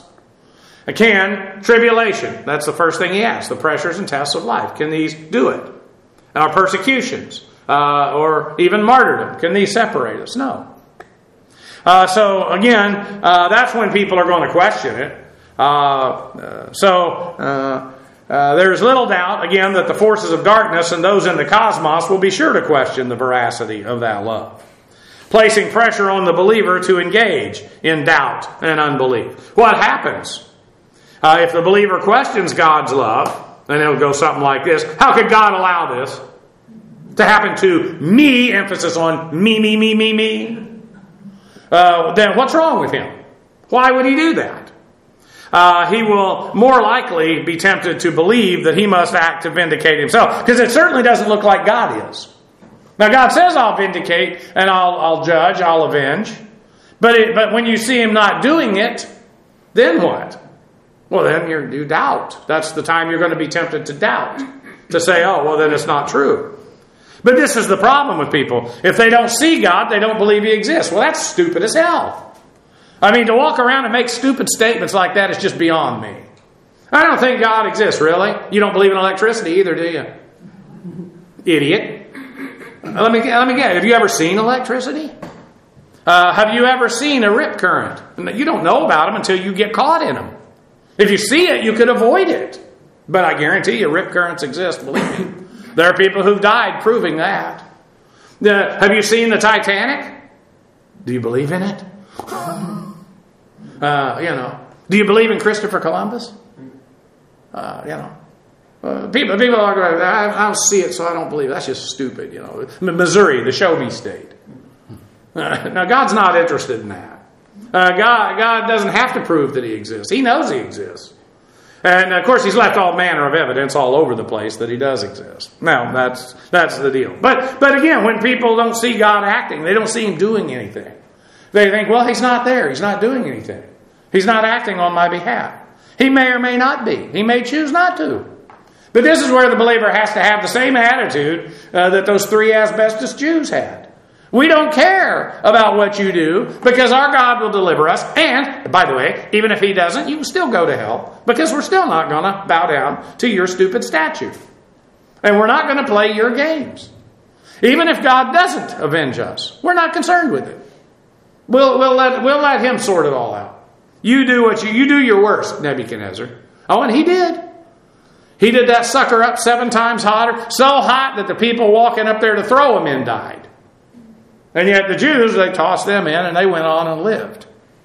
Can tribulation, that's the first thing he asks, the pressures and tests of life, can these do it? Our persecutions. Uh, or even martyrdom. Can these separate us? No. Uh, so again, uh, that's when people are going to question it. Uh, uh, so uh, uh, there's little doubt, again, that the forces of darkness and those in the cosmos will be sure to question the veracity of that love, placing pressure on the believer to engage in doubt and unbelief. What happens Uh, if the believer questions God's love, then it'll go something like this. How could God allow this to happen to me? Emphasis on me, me, me, me, me. Uh, then what's wrong with him? Why would he do that? Uh, he will more likely be tempted to believe that he must act to vindicate himself, because it certainly doesn't look like God is. Now God says, I'll vindicate and I'll, I'll judge, I'll avenge. But it, but when you see him not doing it, then what? Well, then you're, you doubt. That's the time you're going to be tempted to doubt. To say, oh, well, then it's not true. But this is the problem with people. If they don't see God, they don't believe he exists. Well, that's stupid as hell. I mean, to walk around and make stupid statements like that is just beyond me. I don't think God exists, really. You don't believe in electricity either, do you? Idiot. Let me, let me get it. Have you ever seen electricity? Uh, have you ever seen a rip current? You don't know about them until you get caught in them. If you see it, you could avoid it. But I guarantee you, rip currents exist, believe me. There are people who've died proving that. Uh, have you seen the Titanic? Do you believe in it? Uh, you know. Do you believe in Christopher Columbus? Uh, you know. Uh, people, people are, I, I don't see it, so I don't believe it. That's just stupid, you know. Missouri, the show me state. Uh, now, God's not interested in that. Uh, God, God doesn't have to prove that he exists. He knows he exists. And, of course, he's left all manner of evidence all over the place that he does exist. Now, that's that's the deal. But, but again, when people don't see God acting, they don't see him doing anything. They think, well, he's not there. He's not doing anything. He's not acting on my behalf. He may or may not be. He may choose not to. But this is where the believer has to have the same attitude uh, that those three asbestos Jews had. We don't care about what you do because our God will deliver us. And, by the way, even if he doesn't, you can still go to hell because we're still not going to bow down to your stupid statue. And we're not going to play your games. Even if God doesn't avenge us, we're not concerned with it. We'll, we'll, let, we'll let him sort it all out. You do what you, you do your worst, Nebuchadnezzar. Oh, and he did. He did that sucker up seven times hotter, so hot that the people walking up there to throw him in died. And yet the Jews, they tossed them in and they went on and lived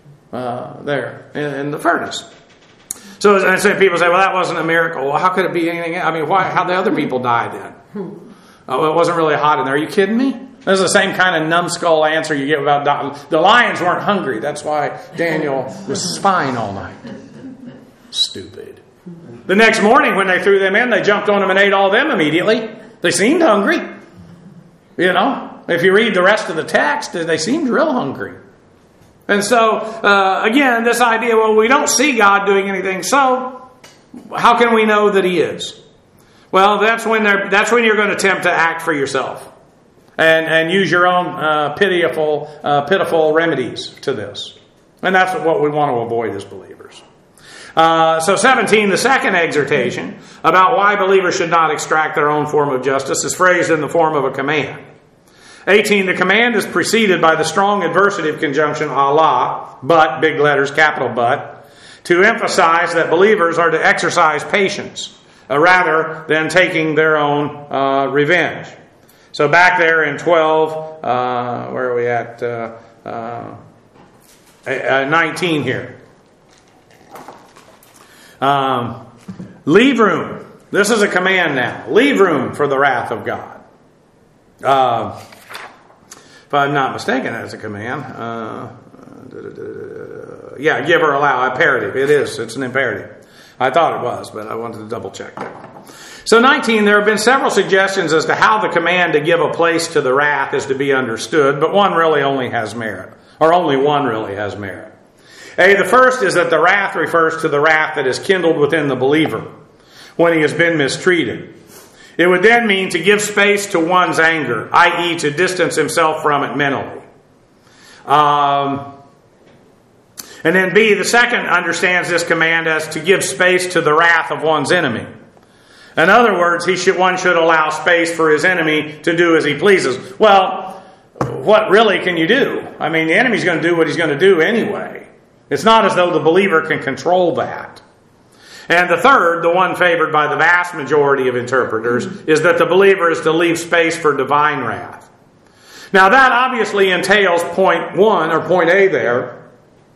uh, there in, in the furnace. So and so people say, well, that wasn't a miracle. Well, how could it be anything else? I mean, why? How'd the other people die then? Oh, it wasn't really hot in there. Are you kidding me? That's the same kind of numbskull answer you get about the lions weren't hungry. That's why Daniel was spying all night. Stupid. The next morning when they threw them in, they jumped on them and ate all of them immediately. They seemed hungry. You know, if you read the rest of the text, they seemed real hungry. And so, uh, again, this idea, well, we don't see God doing anything, so how can we know that he is? Well, that's when they're, that's when you're going to attempt to act for yourself and, and use your own uh, pitiful, uh, pitiful remedies to this. And that's what we want to avoid as believers. Uh, so seventeen, the second exhortation about why believers should not extract their own form of justice is phrased in the form of a command. eighteen, the command is preceded by the strong adversative conjunction Allah, but, big letters, capital but, to emphasize that believers are to exercise patience uh, rather than taking their own uh, revenge. So back there in twelve, uh, where are we at? Uh, uh, uh, nineteen here. Um, leave room. This is a command now. Leave room for the wrath of God. Uh, if I'm not mistaken, that's a command. Uh, da, da, da, da, yeah, give or allow. Imperative. It is. It's an imperative. I thought it was, but I wanted to double check that. So nineteen, there have been several suggestions as to how the command to give a place to the wrath is to be understood, but one really only has merit. Or only one really has merit. A, the first is that the wrath refers to the wrath that is kindled within the believer when he has been mistreated. It would then mean to give space to one's anger, that is to distance himself from it mentally. Um, and then B, the second understands this command as to give space to the wrath of one's enemy. In other words, he should, one should allow space for his enemy to do as he pleases. Well, what really can you do? I mean, the enemy's going to do what he's going to do anyway. It's not as though the believer can control that. And the third, the one favored by the vast majority of interpreters, is that the believer is to leave space for divine wrath. Now that obviously entails point one, or point A there,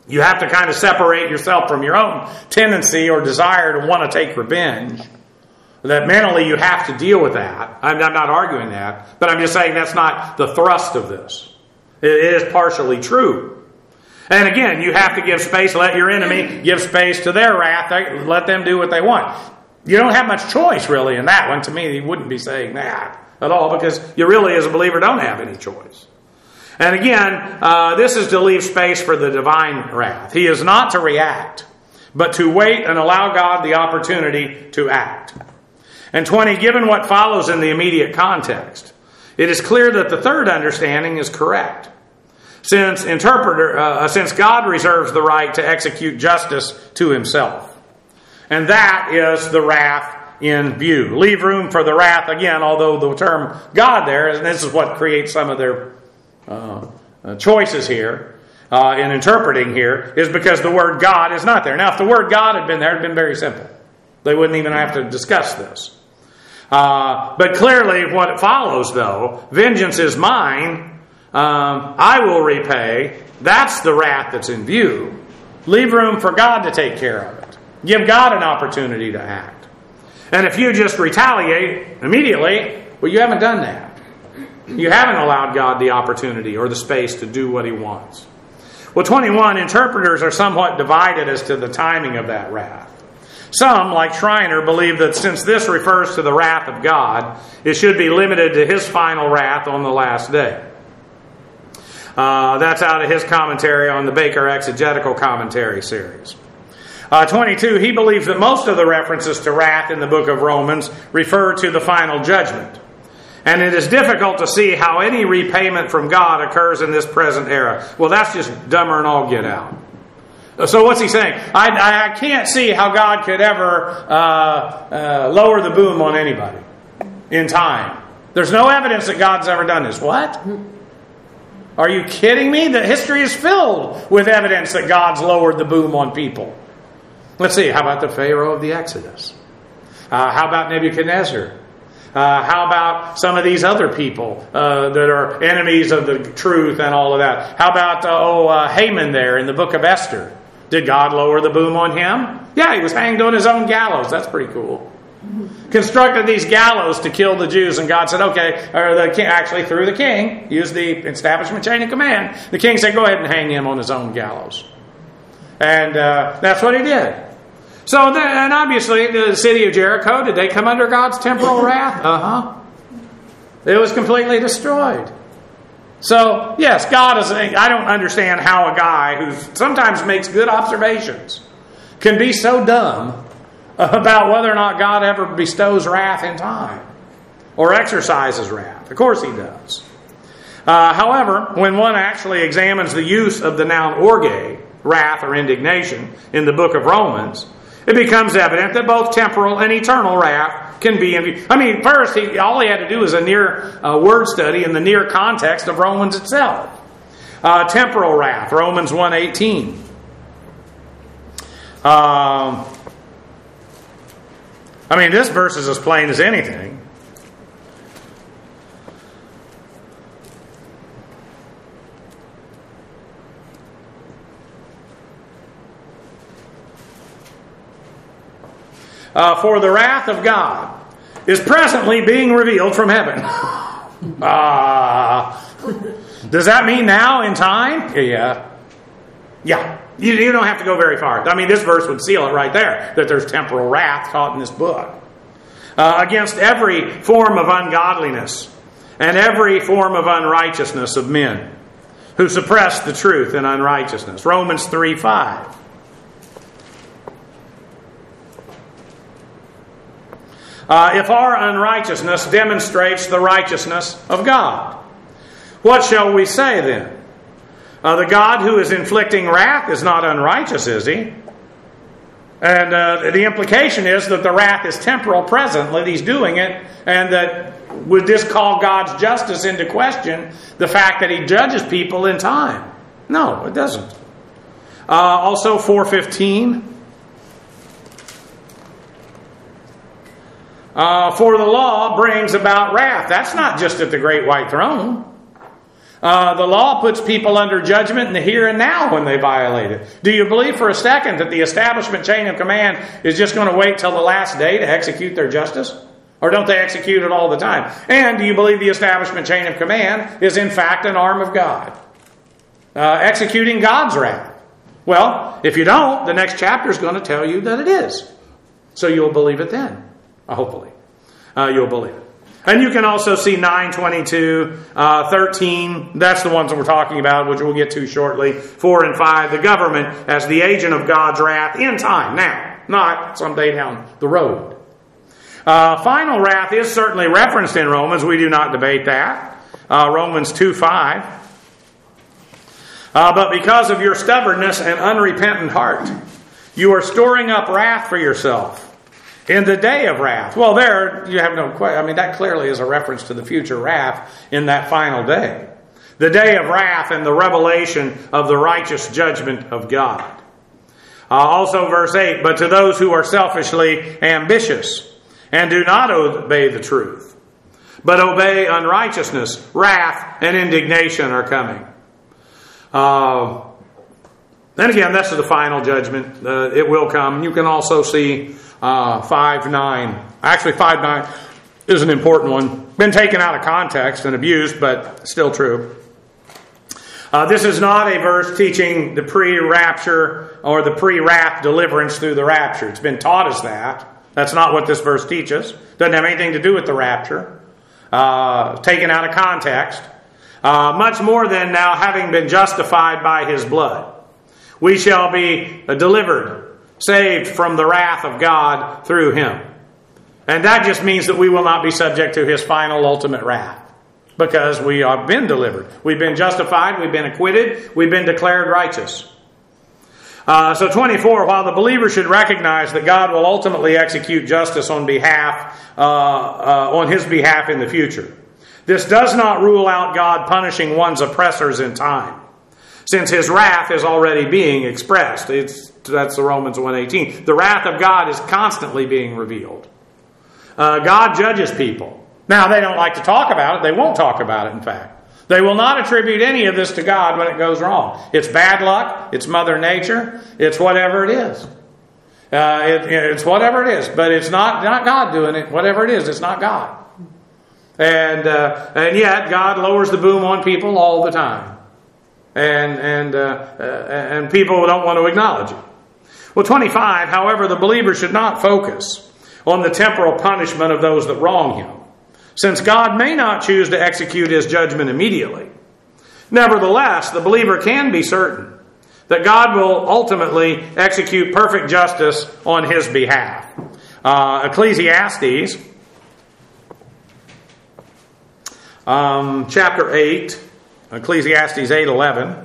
You have to kind of separate yourself from your own tendency or desire to want to take revenge. That mentally you have to deal with that. I'm, I'm not arguing that, but I'm just saying that's not the thrust of this. It is partially true. And again, you have to give space. Let your enemy give space to their wrath. Let them do what they want. You don't have much choice really in that one. To me, he wouldn't be saying that at all, because you really as a believer don't have any choice. And again, uh, this is to leave space for the divine wrath. He is not to react, but to wait and allow God the opportunity to act. And twenty, given what follows in the immediate context, it is clear that the third understanding is correct. Since interpreter, uh, since God reserves the right to execute justice to himself. And that is the wrath in view. Leave room for the wrath, again, although the term God there, and this is what creates some of their uh, uh, choices here uh, in interpreting here, is because the word God is not there. Now, if the word God had been there, it would have been very simple. They wouldn't even have to discuss this. Uh, but clearly what follows, though, vengeance is mine, um, I will repay, that's the wrath that's in view. Leave room for God to take care of it. Give God an opportunity to act. And if you just retaliate immediately, well, you haven't done that. You haven't allowed God the opportunity or the space to do what he wants. Well, twenty-one, interpreters are somewhat divided as to the timing of that wrath. Some, like Schreiner, believe that since this refers to the wrath of God, it should be limited to his final wrath on the last day. Uh, that's out of his commentary on the Baker Exegetical Commentary series. Uh, twenty-two, he believes that most of the references to wrath in the book of Romans refer to the final judgment. And it is difficult to see how any repayment from God occurs in this present era. Well, that's just dumber than all get out. So what's he saying? I, I can't see how God could ever uh, uh, lower the boom on anybody in time. There's no evidence that God's ever done this. What? Are you kidding me? The history is filled with evidence that God's lowered the boom on people. Let's see. How about the Pharaoh of the Exodus? Uh, how about Nebuchadnezzar? Uh, how about some of these other people uh, that are enemies of the truth and all of that? How about, uh, oh, uh, Haman there in the book of Esther? Did God lower the boom on him? Yeah, he was hanged on his own gallows. That's pretty cool. Constructed these gallows to kill the Jews, and God said, okay, or the king, actually through the king, used the establishment chain of command. The king said, go ahead and hang him on his own gallows. And uh, that's what he did. So, then, and obviously, the city of Jericho, did they come under God's temporal wrath? Uh-huh. It was completely destroyed. So, yes, God is, I don't understand how a guy who sometimes makes good observations can be so dumb about whether or not God ever bestows wrath in time or exercises wrath. Of course he does. Uh, however, when one actually examines the use of the noun orge, wrath or indignation, in the book of Romans, it becomes evident that both temporal and eternal wrath can be in view. I mean, first, he, all he had to do was a near uh, word study in the near context of Romans itself. Uh, temporal wrath, Romans one eighteen. Um, I mean, this verse is as plain as anything. Uh, for the wrath of God is presently being revealed from heaven. uh, does that mean now in time? Yeah. Yeah. You, you don't have to go very far. I mean, this verse would seal it right there, that there's temporal wrath taught in this book. Uh, against every form of ungodliness and every form of unrighteousness of men who suppress the truth in unrighteousness. Romans three five. Uh, if our unrighteousness demonstrates the righteousness of God, what shall we say then? Uh, the God who is inflicting wrath is not unrighteous, is he? And uh, the implication is that the wrath is temporal, present, that he's doing it, and that would this call God's justice into question, the fact that he judges people in time? No, it doesn't. Uh, also, four fifteen. Uh, for the law brings about wrath. That's not just at the great white throne. Uh, the law puts people under judgment in the here and now when they violate it. Do you believe for a second that the establishment chain of command is just going to wait till the last day to execute their justice? Or don't they execute it all the time? And do you believe the establishment chain of command is in fact an arm of God, uh, executing God's wrath? Well, if you don't, the next chapter is going to tell you that it is. So you'll believe it then, uh, hopefully. Uh, you'll believe it. And you can also see nine, twenty-two, uh, thirteen. That's the ones that we're talking about, which we'll get to shortly. four and five, the government as the agent of God's wrath in time. Now, not someday down the road. Uh, final wrath is certainly referenced in Romans. We do not debate that. Uh, Romans two five. Uh, but because of your stubbornness and unrepentant heart, you are storing up wrath for yourself in the day of wrath. Well, there, you have no question. I mean, that clearly is a reference to the future wrath in that final day. The day of wrath and the revelation of the righteous judgment of God. Uh, also, verse eight, but to those who are selfishly ambitious and do not obey the truth, but obey unrighteousness, wrath and indignation are coming. Uh, then again, that's the final judgment. Uh, it will come. You can also see Uh, five nine. Actually, five nine is an important one. Been taken out of context and abused, but still true. Uh, this is not a verse teaching the pre-rapture or the pre-wrath deliverance through the rapture. It's been taught as that. That's not what this verse teaches. Doesn't have anything to do with the rapture. Uh, taken out of context. Uh, much more than now having been justified by His blood. We shall be uh, delivered, saved from the wrath of God through Him. And that just means that we will not be subject to His final ultimate wrath. Because we have been delivered. We've been justified. We've been acquitted. We've been declared righteous. Uh, so twenty-four, while the believer should recognize that God will ultimately execute justice on behalf, uh, uh, on His behalf in the future, this does not rule out God punishing one's oppressors in time, since His wrath is already being expressed. It's That's the Romans one eighteen. The wrath of God is constantly being revealed. Uh, God judges people. Now, they don't like to talk about it. They won't talk about it, in fact. They will not attribute any of this to God when it goes wrong. It's bad luck. It's Mother Nature. It's whatever it is. Uh, it, it's whatever it is. But it's not, not God doing it. Whatever it is, it's not God. And, uh, and yet, God lowers the boom on people all the time. And, and, uh, uh, and people don't want to acknowledge it. Well, twenty-five, however, the believer should not focus on the temporal punishment of those that wrong him, since God may not choose to execute His judgment immediately. Nevertheless, the believer can be certain that God will ultimately execute perfect justice on his behalf. Uh, Ecclesiastes, um, chapter eight, Ecclesiastes eight eleven.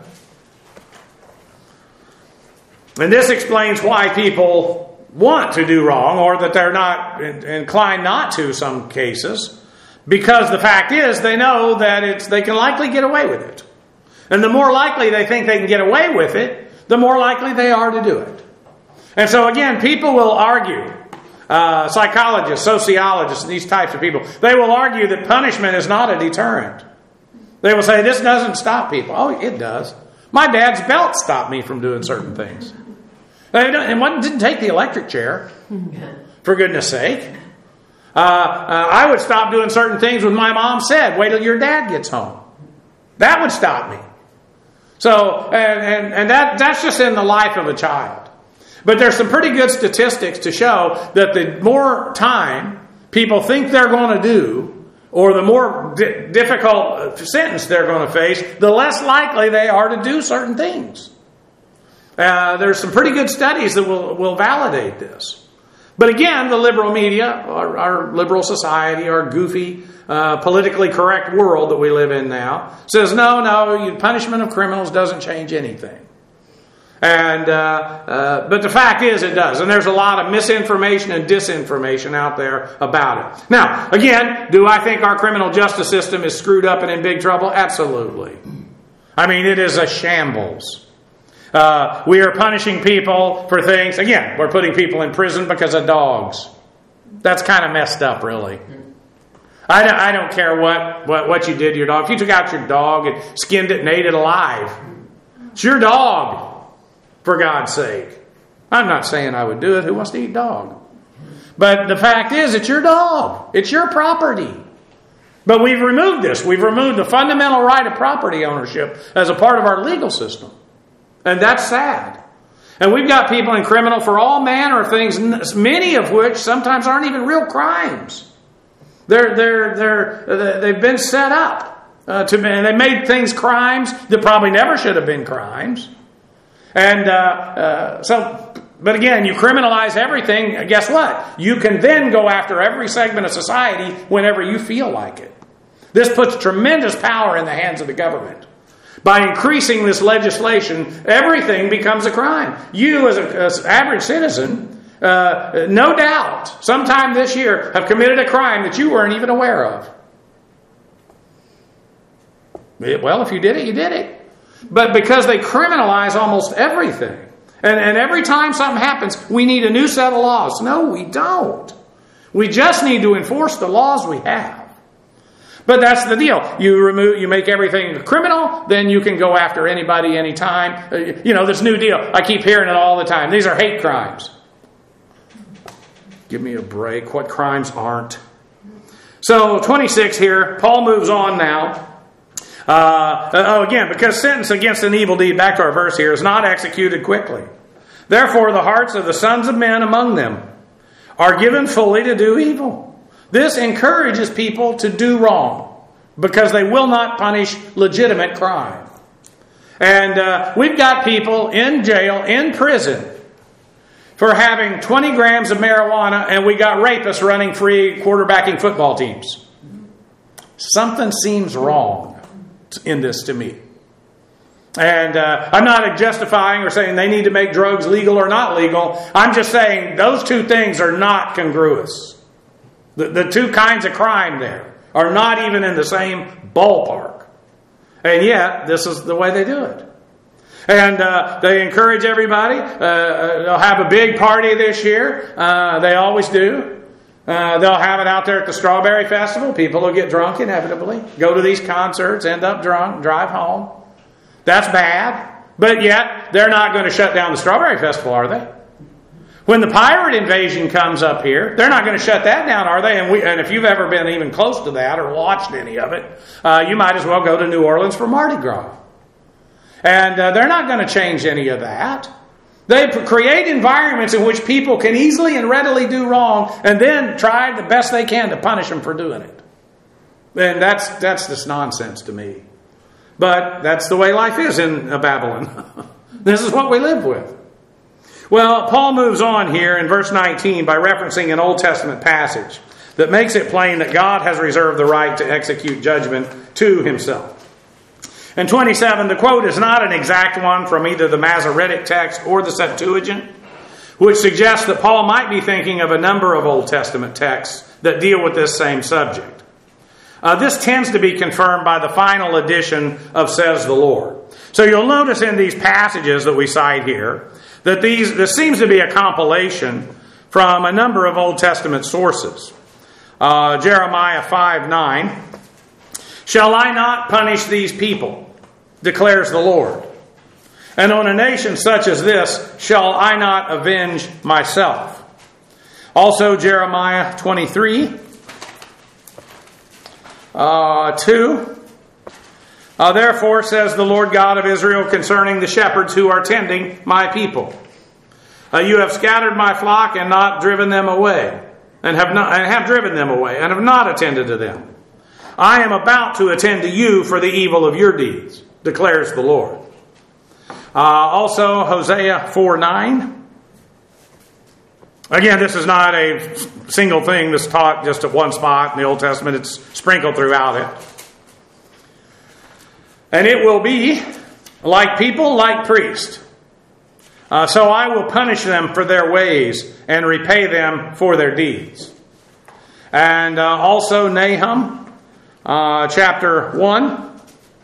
And this explains why people want to do wrong, or that they're not inclined not to some cases. Because the fact is, they know that it's they can likely get away with it. And the more likely they think they can get away with it, the more likely they are to do it. And so again, people will argue, uh, psychologists, sociologists, these types of people, they will argue that punishment is not a deterrent. They will say, this doesn't stop people. Oh, it does. My dad's belt stopped me from doing certain things. It didn't take the electric chair, for goodness sake. Uh, uh, I would stop doing certain things when my mom said, wait till your dad gets home. That would stop me. So, and, and, and that, that's just in the life of a child. But there's some pretty good statistics to show that the more time people think they're going to do, or the more di- difficult sentence they're going to face, the less likely they are to do certain things. Uh, there's some pretty good studies that will, will validate this. But again, the liberal media, our, our liberal society, our goofy, uh, politically correct world that we live in now, says, no, no, punishment of criminals doesn't change anything. And uh, uh, but the fact is it does. And there's a lot of misinformation and disinformation out there about it. Now, again, do I think our criminal justice system is screwed up and in big trouble? Absolutely. I mean, it is a shambles. Uh, we are punishing people for things. Again, we're putting people in prison because of dogs. That's kind of messed up, really. I don't, I don't care what, what, what you did to your dog. If you took out your dog and skinned it and ate it alive, it's your dog, for God's sake. I'm not saying I would do it. Who wants to eat dog? But the fact is, it's your dog. It's your property. But we've removed this. We've removed the fundamental right of property ownership as a part of our legal system. And that's sad. And we've got people in criminal for all manner of things, many of which sometimes aren't even real crimes. They're, they're, they're, they've been set up uh, to, and they made things crimes that probably never should have been crimes. And uh, uh, so, but again, you criminalize everything. Guess what? You can then go after every segment of society whenever you feel like it. This puts tremendous power in the hands of the government. By increasing this legislation, everything becomes a crime. You, as an average citizen, uh, no doubt, sometime this year, have committed a crime that you weren't even aware of. Well, if you did it, you did it. But because they criminalize almost everything, and, and every time something happens, we need a new set of laws. No, we don't. We just need to enforce the laws we have. But that's the deal. You remove, you make everything criminal, then you can go after anybody, anytime. You know, this new deal. I keep hearing it all the time. These are hate crimes. Give me a break. What crimes aren't? So, twenty-six here. Paul moves on now. Uh, oh, again, because sentence against an evil deed, back to our verse here, is not executed quickly. Therefore, the hearts of the sons of men among them are given fully to do evil. This encourages people to do wrong because they will not punish legitimate crime. And uh, we've got people in jail, in prison, for having twenty grams of marijuana, and we got rapists running free quarterbacking football teams. Something seems wrong in this to me. And uh, I'm not justifying or saying they need to make drugs legal or not legal. I'm just saying those two things are not congruous. The, the two kinds of crime there are not even in the same ballpark. And yet, this is the way they do it. And uh, they encourage everybody. Uh, they'll have a big party this year. Uh, they always do. Uh, they'll have it out there at the Strawberry Festival. People will get drunk inevitably. Go to these concerts, end up drunk, drive home. That's bad. But yet, they're not going to shut down the Strawberry Festival, are they? When the pirate invasion comes up here, they're not going to shut that down, are they? And, we, and if you've ever been even close to that or watched any of it, uh, you might as well go to New Orleans for Mardi Gras. And uh, they're not going to change any of that. They create environments in which people can easily and readily do wrong and then try the best they can to punish them for doing it. And that's, that's just nonsense to me. But that's the way life is in Babylon. This is what we live with. Well, Paul moves on here in verse nineteen by referencing an Old Testament passage that makes it plain that God has reserved the right to execute judgment to himself. In twenty-seven, the quote is not an exact one from either the Masoretic text or the Septuagint, which suggests that Paul might be thinking of a number of Old Testament texts that deal with this same subject. Uh, this tends to be confirmed by the final edition of Says the Lord. So you'll notice in these passages that we cite here that these this seems to be a compilation from a number of Old Testament sources. Uh, Jeremiah five nine. Shall I not punish these people, declares the Lord? And on a nation such as this, shall I not avenge myself? Also Jeremiah twenty-three, uh, two. Uh, Therefore, says the Lord God of Israel concerning the shepherds who are tending my people. Uh, you have scattered my flock and not driven them away, and have not and have driven them away, and have not attended to them. I am about to attend to you for the evil of your deeds, declares the Lord. Uh, also, Hosea four nine. Again, this is not a single thing that's taught just at one spot in the Old Testament. It's sprinkled throughout it. And it will be like people, like priests. Uh, so I will punish them for their ways and repay them for their deeds. And uh, also Nahum, uh, chapter one,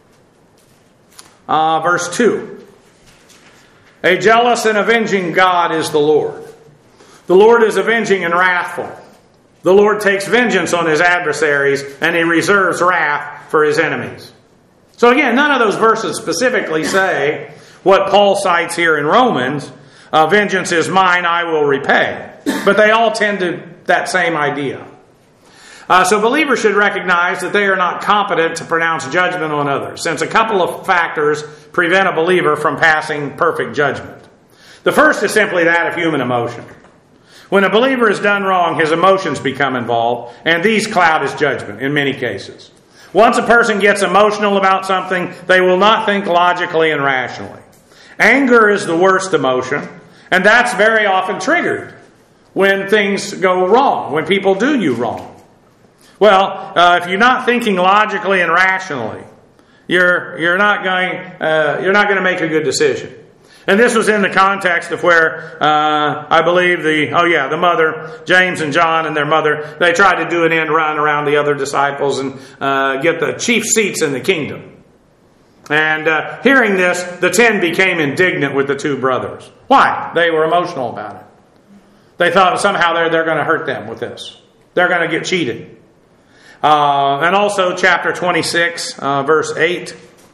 uh, verse two. A jealous and avenging God is the Lord. The Lord is avenging and wrathful. The Lord takes vengeance on his adversaries, and he reserves wrath for his enemies. So again, none of those verses specifically say what Paul cites here in Romans, uh, vengeance is mine, I will repay. But they all tend to that same idea. Uh, so believers should recognize that they are not competent to pronounce judgment on others, since a couple of factors prevent a believer from passing perfect judgment. The first is simply that of human emotion. When a believer has done wrong, his emotions become involved, and these cloud his judgment in many cases. Once a person gets emotional about something, they will not think logically and rationally. Anger is the worst emotion, and that's very often triggered when things go wrong, when people do you wrong. Well, uh, if you're not thinking logically and rationally, you're you're not going uh, you're not going to make a good decision. And this was in the context of where uh, I believe the oh yeah the mother, James and John and their mother, they tried to do an end run around the other disciples and uh, get the chief seats in the kingdom. And uh, hearing this, the ten became indignant with the two brothers. Why? They were emotional about it. They thought somehow they're they're going to hurt them with this. They're going to get cheated. Uh, and also chapter twenty-six, uh, verse eight.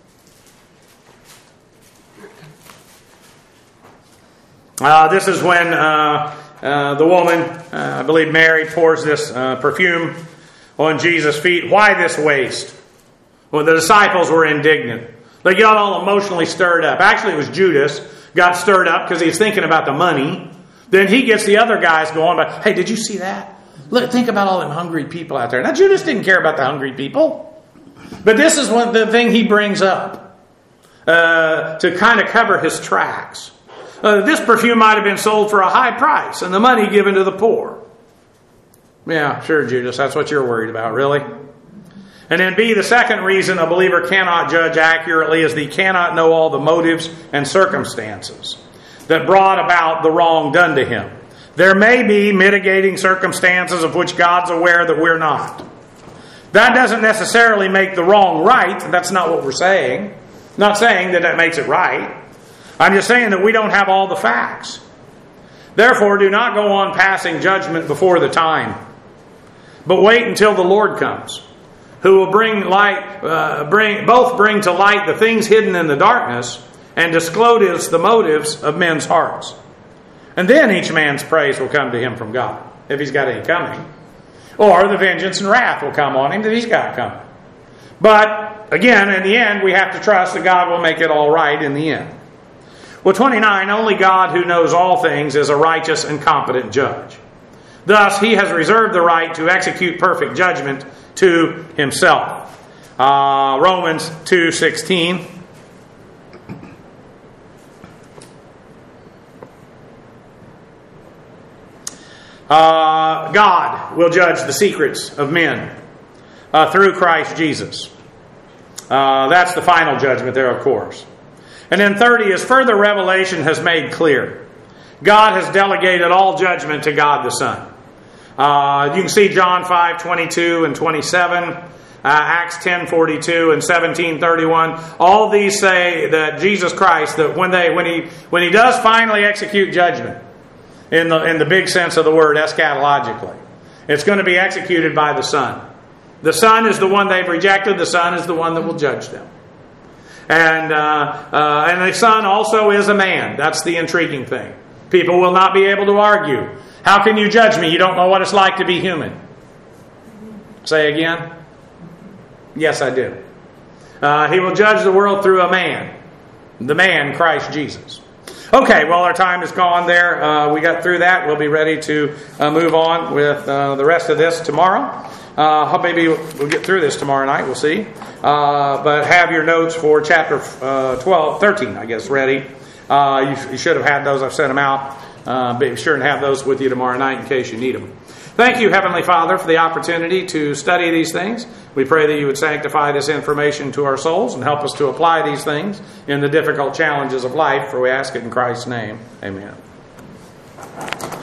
Uh, this is when uh, uh, the woman, uh, I believe Mary, pours this uh, perfume on Jesus' feet. Why this waste? Well, the disciples were indignant. They got all emotionally stirred up. Actually, it was Judas got stirred up because he was thinking about the money. Then he gets the other guys going, but hey, did you see that? Look, think about all them hungry people out there. Now, Judas didn't care about the hungry people. But this is one the thing he brings up uh, to kind of cover his tracks. Uh, this perfume might have been sold for a high price and the money given to the poor. Yeah, sure, Judas. That's what you're worried about, really? And then B, the second reason a believer cannot judge accurately is that he cannot know all the motives and circumstances that brought about the wrong done to him. There may be mitigating circumstances of which God's aware that we're not. That doesn't necessarily make the wrong right. That's not what we're saying. Not saying that that makes it right. I'm just saying that we don't have all the facts. Therefore, do not go on passing judgment before the time, but wait until the Lord comes, who will bring light, uh, bring both bring to light the things hidden in the darkness and disclose the motives of men's hearts. And then each man's praise will come to him from God, if he's got any coming. Or the vengeance and wrath will come on him that he's got coming. But, again, in the end, we have to trust that God will make it all right in the end. Well, twenty-nine, only God who knows all things is a righteous and competent judge. Thus, he has reserved the right to execute perfect judgment to himself. Uh, Romans two sixteen. Uh, God will judge the secrets of men uh, through Christ Jesus. Uh, that's the final judgment there, of course. And then thirty is further revelation has made clear. God has delegated all judgment to God the Son. Uh, you can see John five twenty-two and twenty-seven, uh, Acts ten forty-two and seventeen thirty-one. All these say that Jesus Christ, that when they when he when he does finally execute judgment, in the in the big sense of the word, eschatologically, it's going to be executed by the Son. The Son is the one they've rejected. The Son is the one that will judge them. And uh, uh, and the Son also is a man. That's the intriguing thing. People will not be able to argue. How can you judge me? You don't know what it's like to be human. Say again? Yes, I do. Uh, he will judge the world through a man. The man, Christ Jesus. Okay, well, our time is gone there. Uh, we got through that. We'll be ready to uh, move on with uh, the rest of this tomorrow. Uh, maybe we'll get through this tomorrow night. We'll see. Uh, but have your notes for chapter uh, twelve, thirteen, I guess, ready. Uh, you, you should have had those. I've sent them out. Uh, be sure and have those with you tomorrow night in case you need them. Thank you, Heavenly Father, for the opportunity to study these things. We pray that you would sanctify this information to our souls and help us to apply these things in the difficult challenges of life, for we ask it in Christ's name. Amen.